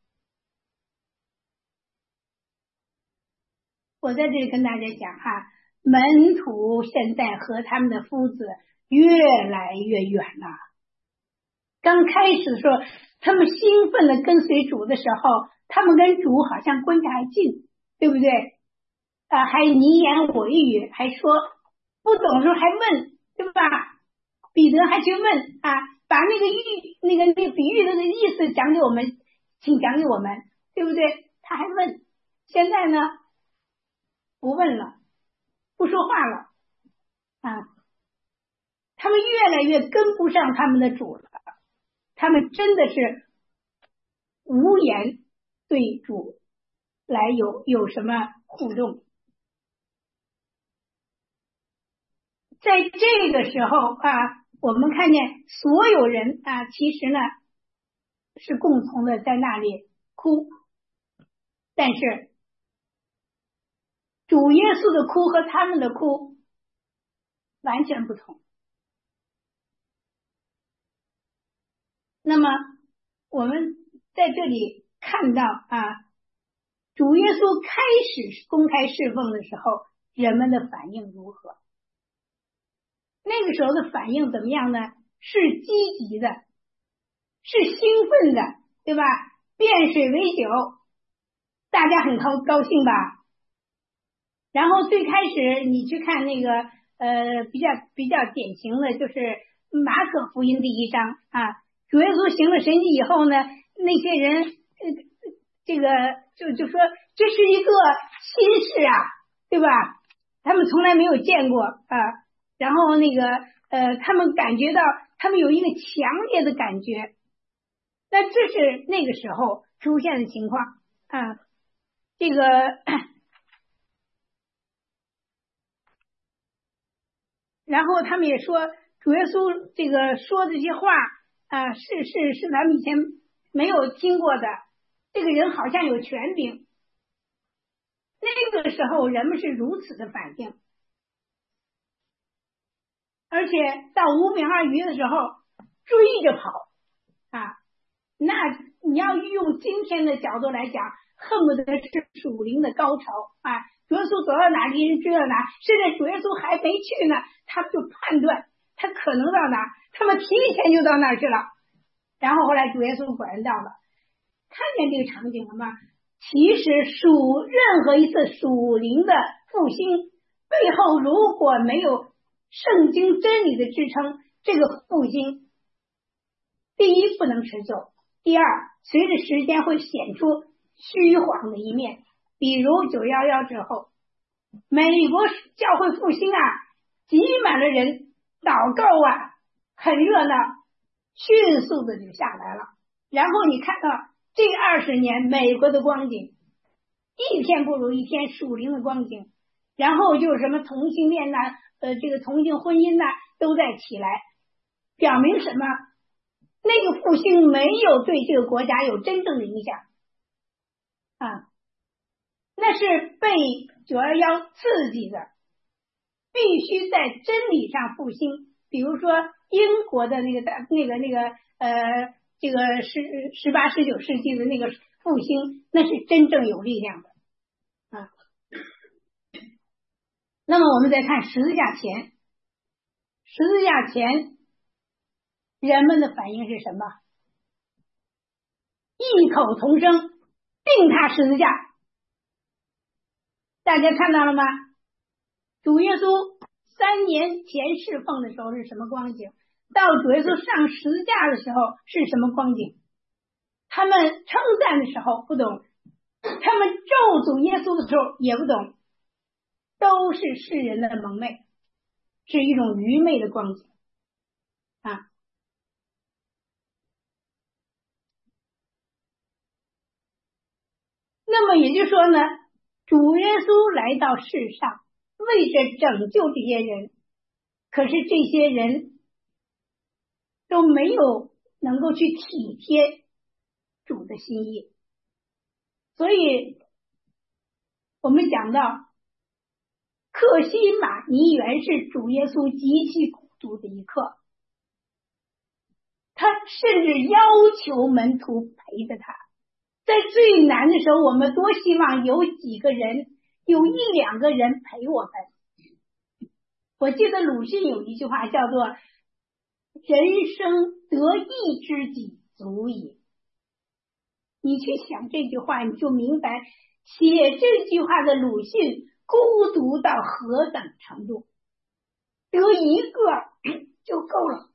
我在这里跟大家讲哈，门徒现在和他们的夫子越来越远了。刚开始的时候，他们兴奋的跟随主的时候，他们跟主好像关系还近，对不对？啊，还你言我语，还说不懂的时候还问，对吧？彼得还去问啊，把那个喻那个那个比喻那个意思讲给我们，请讲给我们，对不对？他还问。现在呢，不问了，不说话了啊，他们越来越跟不上他们的主了，他们真的是无言对主来有有什么互动。在这个时候啊，我们看见所有人啊，其实呢是共同的在那里哭，但是主耶稣的哭和他们的哭完全不同。那么我们在这里看到啊，主耶稣开始公开侍奉的时候，人们的反应如何？那个时候的反应怎么样呢？是积极的，是兴奋的，对吧？变水为酒，大家很高高兴吧？然后最开始你去看那个呃比较比较典型的就是马可福音第一章啊，主耶稣行了神迹以后呢，那些人呃这个就就说这是一个新事啊，对吧？他们从来没有见过啊。然后那个呃，他们感觉到他们有一个强烈的感觉，那这是那个时候出现的情况啊。这个然后他们也说主耶稣这个说这些话啊，是是是咱们以前没有听过的，这个人好像有权柄。那个时候人们是如此的反应。而且到五饼二鱼的时候追着跑啊，那你要用今天的角度来讲，恨不得是属灵的高潮啊！主耶稣走到哪，敌人追到哪，甚至主耶稣还没去呢，他们就判断他可能到哪，他们提前就到那儿去了。然后后来主耶稣果然到了，看见这个场景了吗？其实属任何一次属灵的复兴背后，如果没有圣经真理的支撑，这个复兴第一不能持久，第二随着时间会显出虚晃的一面。比如九一一之后，美国教会复兴啊，挤满了人，祷告啊，很热闹，迅速的就下来了。然后你看到这二十年美国的光景，一天不如一天属灵的光景，然后就是什么同性恋呐、啊，呃，这个同性婚姻呐、啊，都在起来，表明什么？那个复兴没有对这个国家有真正的影响啊，那是被九一一刺激的。 必须在真理上复兴。比如说英国的那个大那个那个呃这个十十八十九世纪的那个复兴，那是真正有力量的啊。那么我们再看十字架前，十字架前人们的反应是什么？异口同声，钉他十字架。大家看到了吗？主耶稣三年前侍奉的时候是什么光景？到主耶稣上十字架的时候是什么光景？他们称赞的时候不懂，他们咒诅耶稣的时候也不懂，都是世人的蒙昧，是一种愚昧的光景啊。那么也就是说呢，主耶稣来到世上，为着拯救这些人，可是这些人都没有能够去体贴主的心意。所以我们讲到客西马尼园是主耶稣极其孤独的一刻，他甚至要求门徒陪着他。在最难的时候，我们多希望有几个人，有一两个人陪我们。我记得鲁迅有一句话叫做人生得一知己足矣。你去想这句话，你就明白写这句话的鲁迅孤独到何等程度，得一个就够了，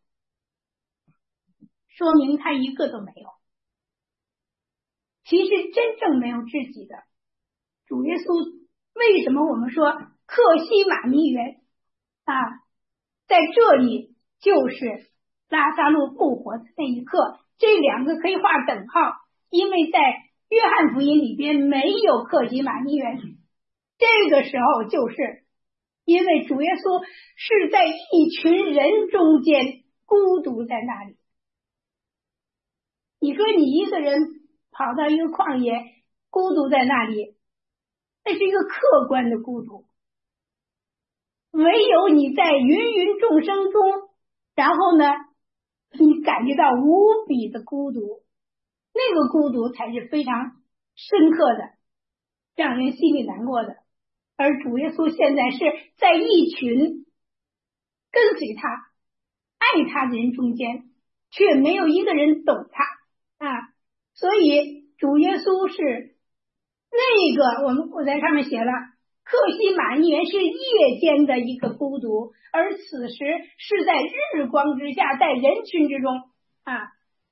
说明他一个都没有。其实真正没有知己的主耶稣，为什么我们说客西马尼园啊，在这里就是拉撒路复活的那一刻，这两个可以画等号，因为在约翰福音里边没有客西马尼园。这个时候就是因为主耶稣是在一群人中间孤独在那里。你说你一个人跑到一个旷野孤独在那里，那是一个客观的孤独。唯有你在芸芸众生中，然后呢你感觉到无比的孤独，那个孤独才是非常深刻的，让人心里难过的。而主耶稣现在是在一群跟随他爱他的人中间，却没有一个人懂他啊。所以主耶稣是那个，我们我在上面写了，客西马尼园是夜间的一个孤独，而此时是在日光之下，在人群之中啊。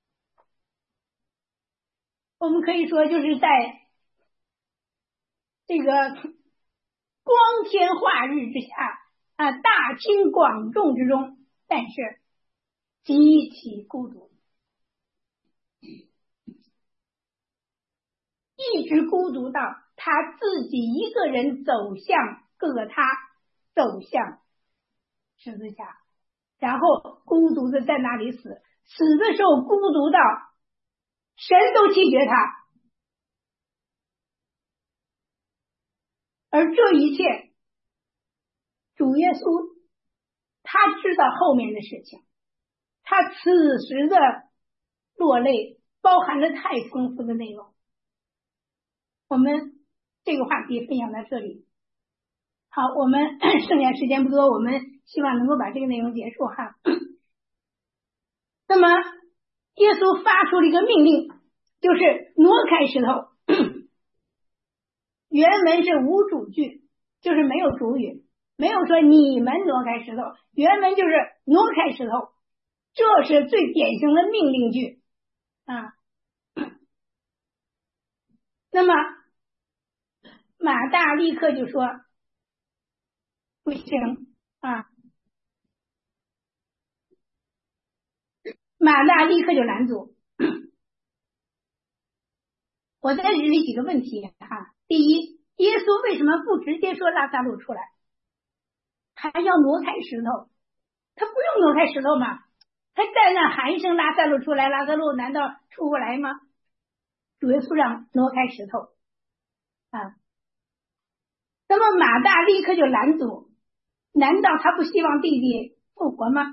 我们可以说就是在这个光天化日之下啊，大庭广众之中，但是极其孤独，一直孤独到他自己一个人走向各个他，走向十字架，然后孤独的在那里死，死的时候孤独到神都弃绝他。而这一切主耶稣他知道后面的事情，他此时的落泪包含了太丰富的内容。我们这个话题分享到这里，好，我们剩下时间不多，我们希望能够把这个内容结束哈。那么耶稣发出了一个命令，就是挪开石头。原文是无主句，就是没有主语，没有说你们挪开石头，原文就是挪开石头，这是最典型的命令句啊。那么马大立刻就说不行啊，马大立刻就拦阻。我在这里几个问题哈。第一，耶稣为什么不直接说拉撒路出来，还要挪开石头？他不用挪开石头吗？他在那喊一声拉撒路出来，拉撒路难道出不来吗？主耶稣让挪开石头啊。那么马大立刻就拦阻， 难道他不希望弟弟复活吗？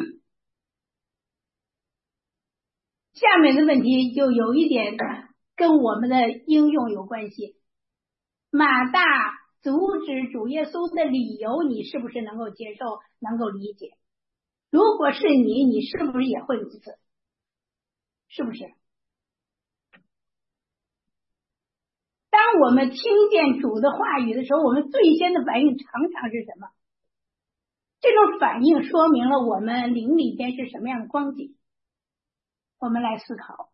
下面的问题就有一点跟我们的应用有关系。马大阻止主耶稣的理由，你是不是能够接受，能够理解？如果是你，你是不是也会如此？是不是？当我们听见主的话语的时候，我们最先的反应常常是什么？这种反应说明了我们灵里边是什么样的光景。我们来思考。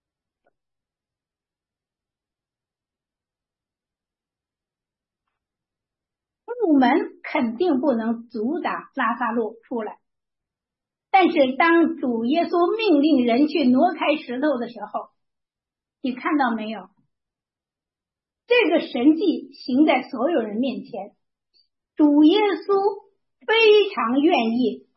木门肯定不能阻挡拉撒路出来，但是当主耶稣命令人去挪开石头的时候，你看到没有？这个神迹行在所有人面前，主耶稣非常愿意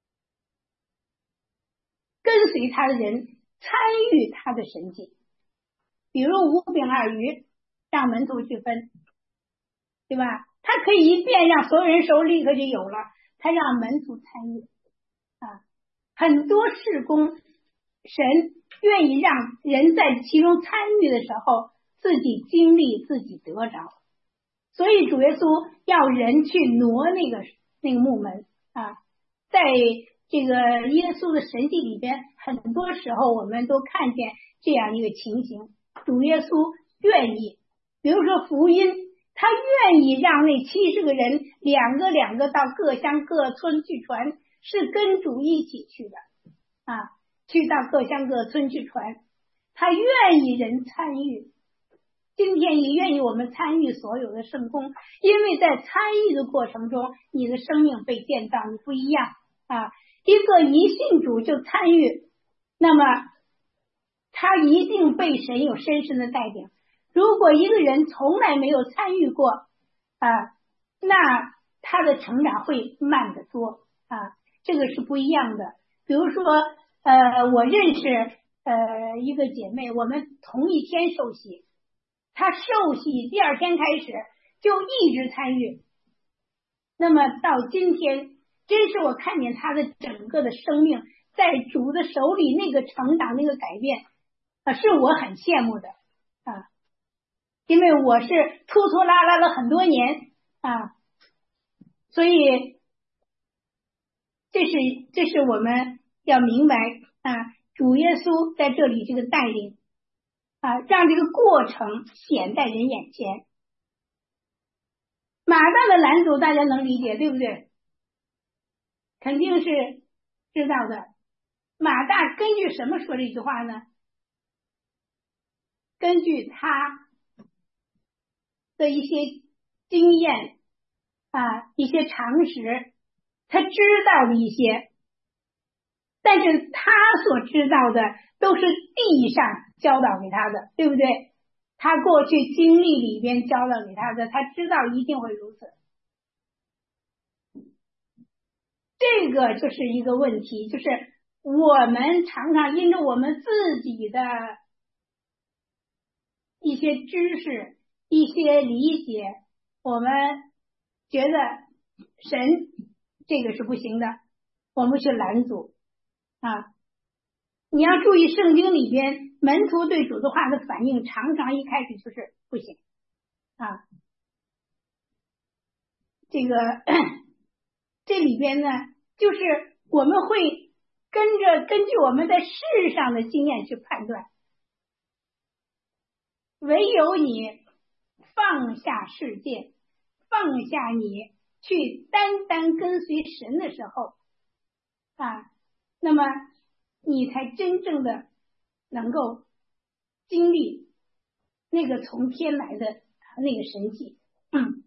跟随他的人参与他的神迹。比如五饼二鱼让门徒去分，对吧？他可以一遍让所有人手立刻就有了，他让门徒参与啊。很多事工神愿意让人在其中参与的时候自己经历，自己得着，所以主耶稣要人去挪那个那个木门啊。在这个耶稣的神迹里边，很多时候我们都看见这样一个情形，主耶稣愿意，比如说福音，他愿意让那七十个人两个两个到各乡各村去传，是跟主一起去的啊，去到各乡各村去传，他愿意人参与。今天也愿意我们参与所有的圣工，因为在参与的过程中，你的生命被建造，你不一样啊。一个一信主就参与，那么他一定被神有深深的带领。如果一个人从来没有参与过啊，那他的成长会慢得多啊，这个是不一样的。比如说呃，我认识呃一个姐妹，我们同一天受洗，她受洗第二天开始就一直参与，那么到今天真是我看见她的整个的生命在主的手里那个成长，那个改变啊，是我很羡慕的啊。因为我是拖拖拉拉了很多年啊，所以这是这是我们要明白啊，主耶稣在这里这个带领啊，让这个过程显在人眼前。马大的拦阻大家能理解对不对？肯定是知道的。马大根据什么说这句话呢？根据他的一些经验啊，一些常识，他知道的一些，但是他所知道的都是地上教导给他的，对不对？他过去经历里边教导给他的，他知道一定会如此。这个就是一个问题，就是我们常常因着我们自己的一些知识一些理解，我们觉得神这个是不行的，我们去拦阻啊。你要注意圣经里边门徒对主的话的反应，常常一开始就是不行啊。这个这里边呢，就是我们会跟着根据我们在世上的经验去判断，唯有你放下世界，放下你去单单跟随神的时候啊，那么你才真正的能够经历那个从天来的那个神迹。嗯，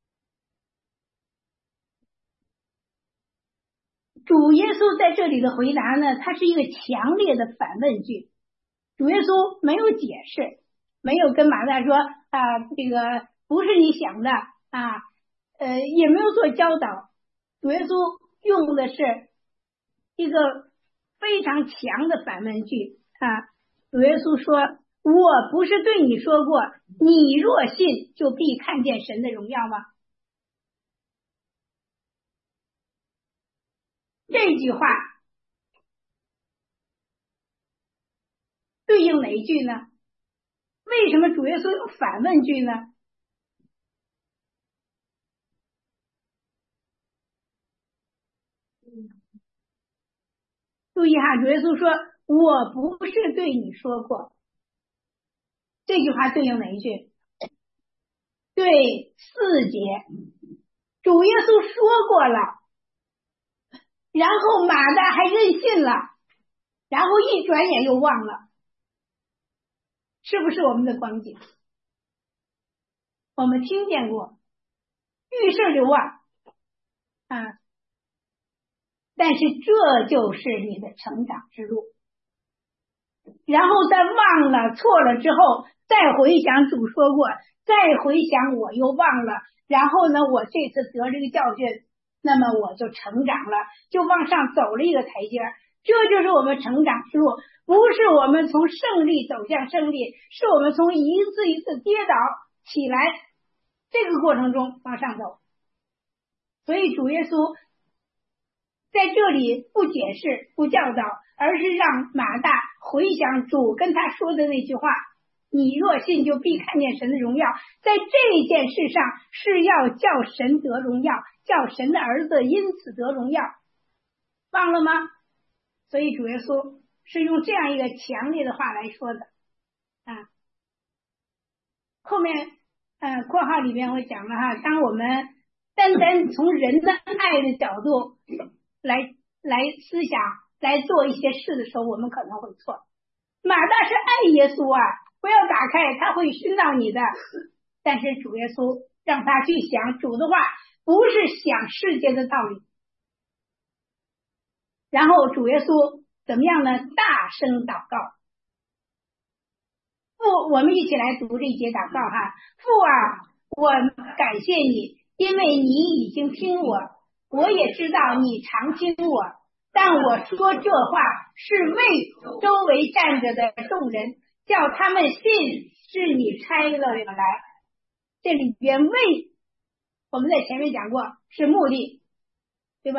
主耶稣在这里的回答呢，它是一个强烈的反问句。主耶稣没有解释，没有跟马大说啊，这个不是你想的啊，呃，也没有做教导。主耶稣用的是一个非常强的反问句啊。主耶稣说，我不是对你说过，你若信就必看见神的荣耀吗？ 这句话对应哪一句呢？为什么主耶稣有反问句呢？注意哈，主耶稣说我不是对你说过，这句话对应哪一句？对，四节，主耶稣说过了，然后马大还认信了，然后一转眼又忘了，是不是我们的光景？我们听见过，遇事就忘啊，但是这就是你的成长之路。然后在忘了错了之后，再回想主说过，再回想我又忘了，然后呢我这次得这个教训，那么我就成长了，就往上走了一个台阶。这就是我们成长之路，不是我们从胜利走向胜利，是我们从一次一次跌倒起来这个过程中往上走。所以主耶稣在这里不解释不教导，而是让马大回想主跟他说的那句话，你若信就必看见神的荣耀。在这件事上是要叫神得荣耀，叫神的儿子因此得荣耀，忘了吗？所以主耶稣是用这样一个强烈的话来说的啊。后面呃括号里面我讲了哈，当我们单单从人的爱的角度来来思想来做一些事的时候，我们可能会错。马大是爱耶稣啊，不要打开，他会熏到你的。但是主耶稣让他去想主的话，不是想世界的道理。然后主耶稣怎么样呢？大声祷告。父，我们一起来读这一节祷告哈。父啊，我感谢你，因为你已经听我，我也知道你常听我，但我说这话是为周围站着的众人，叫他们信是你差了我来。这里边为我们在前面讲过是目的，对吧？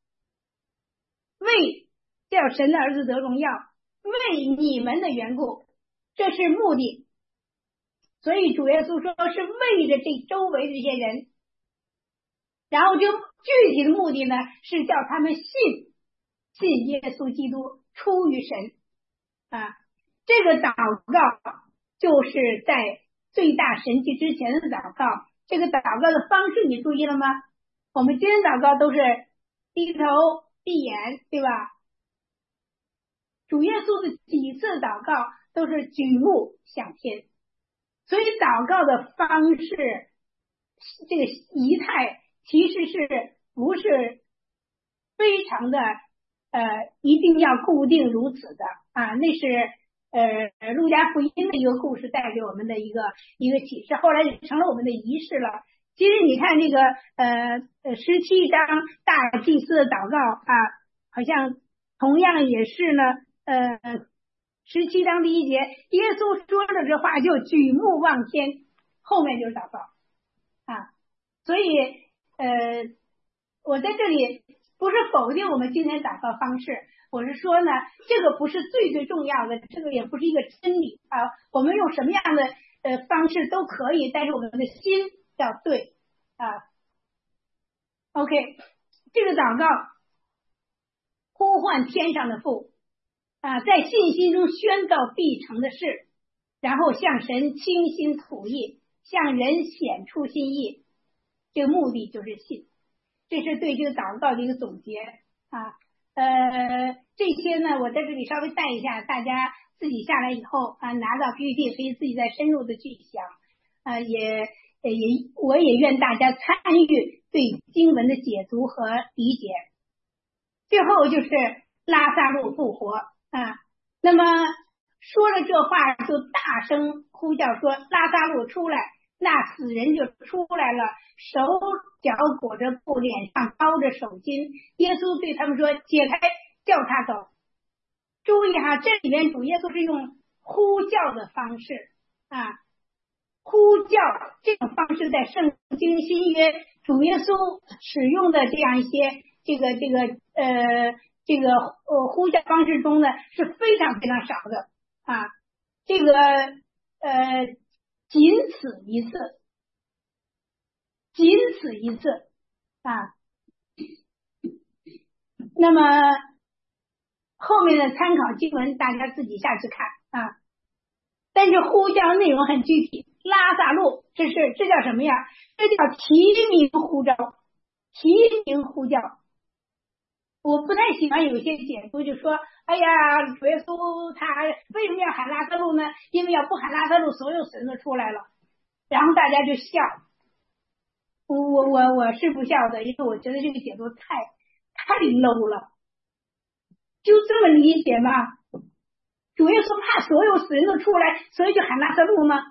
为叫神的儿子得荣耀，为你们的缘故，这是目的。所以主耶稣说是为着这周围这些人，然后就具体的目的呢是叫他们信信耶稣基督出于神啊。这个祷告就是在最大神迹之前的祷告。这个祷告的方式你注意了吗？我们今天祷告都是低头闭眼，对吧？主耶稣的几次祷告都是举目向天，所以祷告的方式这个仪态其实是不是非常的呃一定要固定如此的啊？那是呃路加福音的一个故事带给我们的一个一个启示，后来也成了我们的仪式了。其实你看这个呃十七章大祭司的祷告啊，好像同样也是呢呃十七章第一节，耶稣说了这话就举目望天，后面就是祷告啊。所以呃我在这里不是否定我们今天祷告方式，我是说呢这个不是最最重要的，这个也不是一个真理啊。我们用什么样的呃方式都可以，但是我们的心要对啊。OK， 这个祷告呼唤天上的父啊，在信心中宣告必成的事，然后向神倾心吐意，向人显出心意。这个目的就是信，这是对这个祷告的一个总结啊。呃，这些呢，我在这里稍微带一下，大家自己下来以后啊，拿到 P P T 可以自己再深入的去想啊，也也我也愿大家参与对经文的解读和理解。最后就是拉撒路复活啊，那么说了这话就大声呼叫说拉撒路出来，那死人就出来了，手脚裹着布，脸上包着手巾。耶稣对他们说解开，叫他走。注意哈，这里面主耶稣是用呼叫的方式啊，呼叫这种方式在圣经新约主耶稣使用的这样一些这个这个呃这个呃呼叫方式中呢是非常非常少的啊，这个呃仅此一次，仅此一次啊。那么后面的参考经文大家自己下去看啊。但是呼叫内容很具体，拉萨路，这是这叫什么呀？这叫提名呼召，提名呼叫。我不太喜欢有些解读就说，哎呀，主耶稣他为什么要喊拉萨路呢？因为要不喊拉萨路，所有神都出来了。然后大家就笑，我我我我是不笑的，因为我觉得这个解读太太 low 了。就这么理解吗？主耶稣怕所有死人都出来，所以就喊拉萨路吗？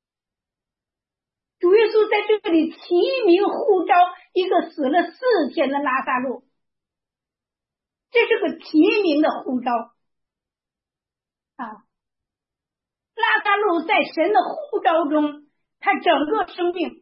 主耶稣在这里提名呼召一个死了四天的拉萨路，这是个提名的呼召啊！拉萨路在神的呼召中，他整个生命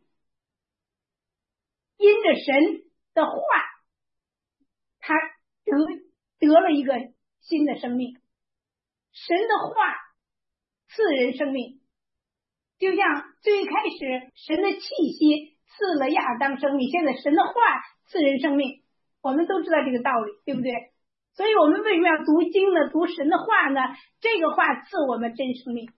因着神的话，他得得了一个新的生命。神的话赐人生命，就像最开始神的气息赐了亚当生命，现在神的话赐人生命，我们都知道这个道理，对不对？所以我们为什么要读经呢？读神的话呢？这个话赐我们真生命。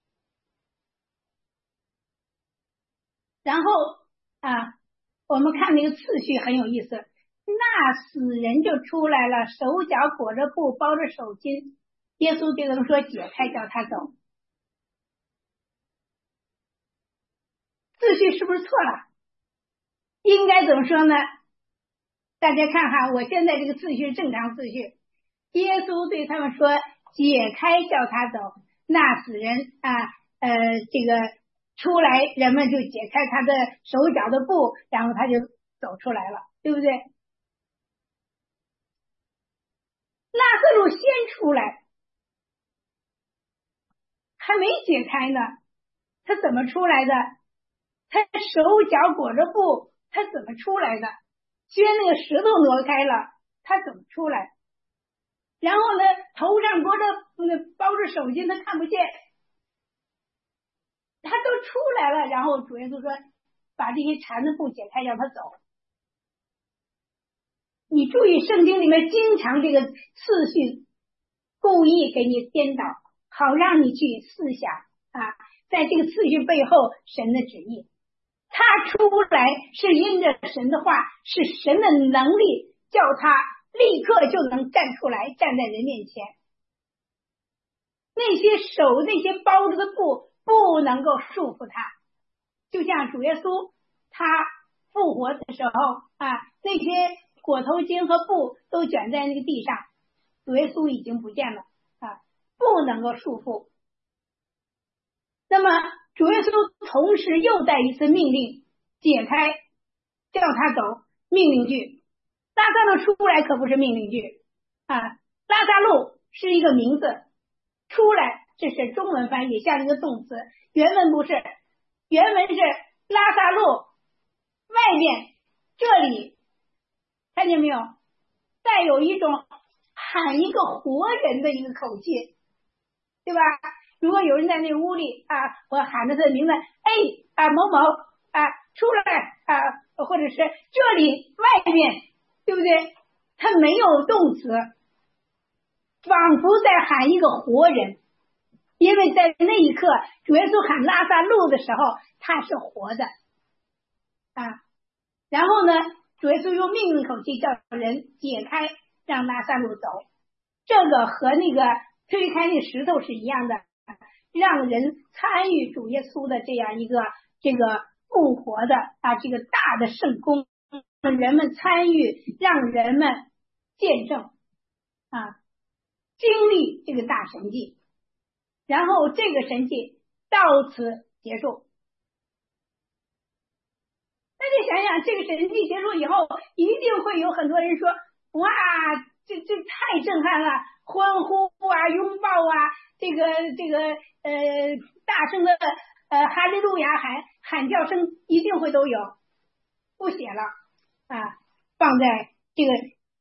然后啊，我们看那个次序很有意思，那死人就出来了，手脚裹着布，包着手巾。耶稣对他们说：“解开，叫他走。”次序是不是错了？应该怎么说呢？大家看哈，我现在这个次序正常次序。耶稣对他们说：“解开，叫他走。”那死人啊，呃，这个出来，人们就解开他的手脚的布，然后他就走出来了，对不对？拉撒路先出来。还没解开呢，他怎么出来的？他手脚裹着布，他怎么出来的？先那个石头挪开了，他怎么出来？然后呢，头上裹着那包着手巾，他看不见，他都出来了。然后主耶稣说：“把这些缠的布解开，让他走。”你注意，圣经里面经常这个次序故意给你颠倒。好让你去思想啊，在这个次序背后神的旨意，他出来是因着神的话，是神的能力叫他立刻就能站出来，站在人面前。那些手那些包着的布不能够束缚他，就像主耶稣他复活的时候啊，那些裹头巾和布都卷在那个地上，主耶稣已经不见了啊。不能够束缚。那么主耶稣同时又带一次命令，解开，叫他走，命令句。拉撒路出来可不是命令句啊，拉撒路是一个名字，出来这是中文翻译，像一个动词，原文不是，原文是拉撒路外面这里，看见没有？带有一种喊一个活人的一个口气。对吧？如果有人在那屋里啊，我喊着他的名字，哎啊某某啊出来啊，或者是这里外面，对不对？他没有动词，仿佛在喊一个活人，因为在那一刻，主耶稣喊拉撒路的时候，他是活的啊。然后呢，主耶稣用命令口气叫人解开，让拉撒路走。这个和那个推开那石头是一样的，让人参与主耶稣的这样一个这个复活的啊这个大的圣工，人们参与，让人们见证啊经历这个大神迹，然后这个神迹到此结束。大家想想，这个神迹结束以后，一定会有很多人说：“哇，这这太震撼了！”欢呼啊，拥抱啊，这个这个呃，大声的呃哈利路亚喊喊叫声一定会都有。不写了啊，放在这个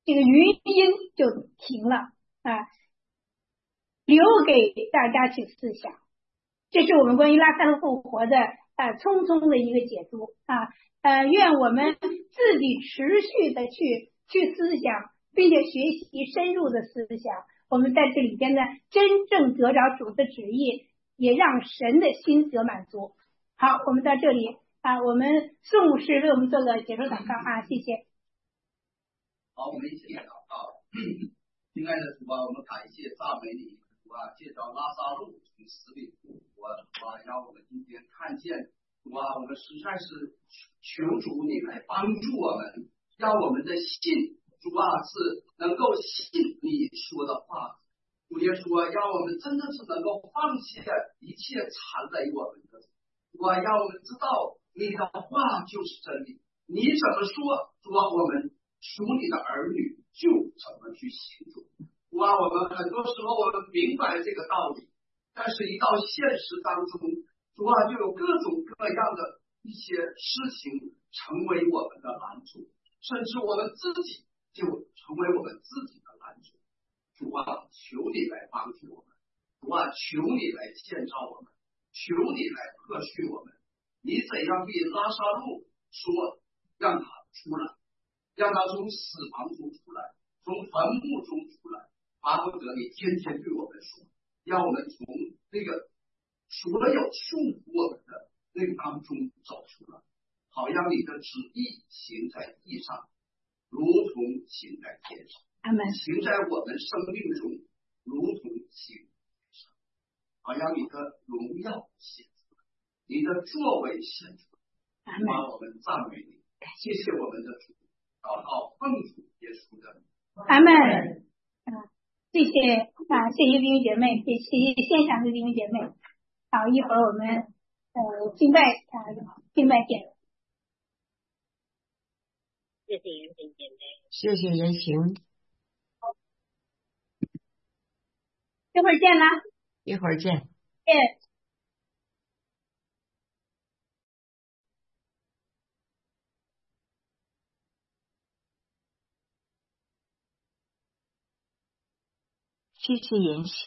这个余音就停了啊，留给大家去思想。这是我们关于拉萨路复活的啊匆匆的一个解读啊，呃，愿我们自己持续的去去思想，并且学习深入的思想，我们在这里边呢真正得着主的旨意，也让神的心得满足。好，我们到这里啊，我们宋牧师为我们做个结束祷告啊，谢谢。 好，我们一起来祷告。亲爱的主啊，我们感谢赞美你，主啊，借着拉萨路从死里复活，主啊，让我们今天看见，主啊，我们实在是求主你来帮助我们，让我们的信，主啊，是能够信你说的话。主耶稣啊，让我们真的是能够放弃一切缠累我们的，主啊，让我们知道你的话就是真理，你怎么说，主啊，我们属你的儿女就怎么去行主。主啊，我们很多时候我们明白这个道理，但是一到现实当中，主啊，就有各种各样的一些事情成为我们的拦阻，甚至我们自己就成为我们自己的拦阻。主啊，求你来帮助我们，主啊，求你来建造我们，求你来贺许我们。你怎样对拉萨路说，让他出来，让他从死亡中出来，从坟墓中出来，巴不得你天天对我们说，让我们从那个所有束缚我们的那个当中走出来，好让你的旨意行在地上，如同行在天上。 阿们。 行在我们生命中，如同行在天上，好让你的荣耀显出来，你的作为显出来。阿们。我们赞美你，谢谢我们的主，祷告奉主耶稣的名。 阿们。啊，谢谢啊，谢谢弟兄姐妹，谢谢现场的弟兄姐妹。好，一会儿我们呃敬拜啊敬拜见。 谢谢言行姐妹， 谢谢言行， 一会儿见啦， 一会儿见。 见。 谢谢言行。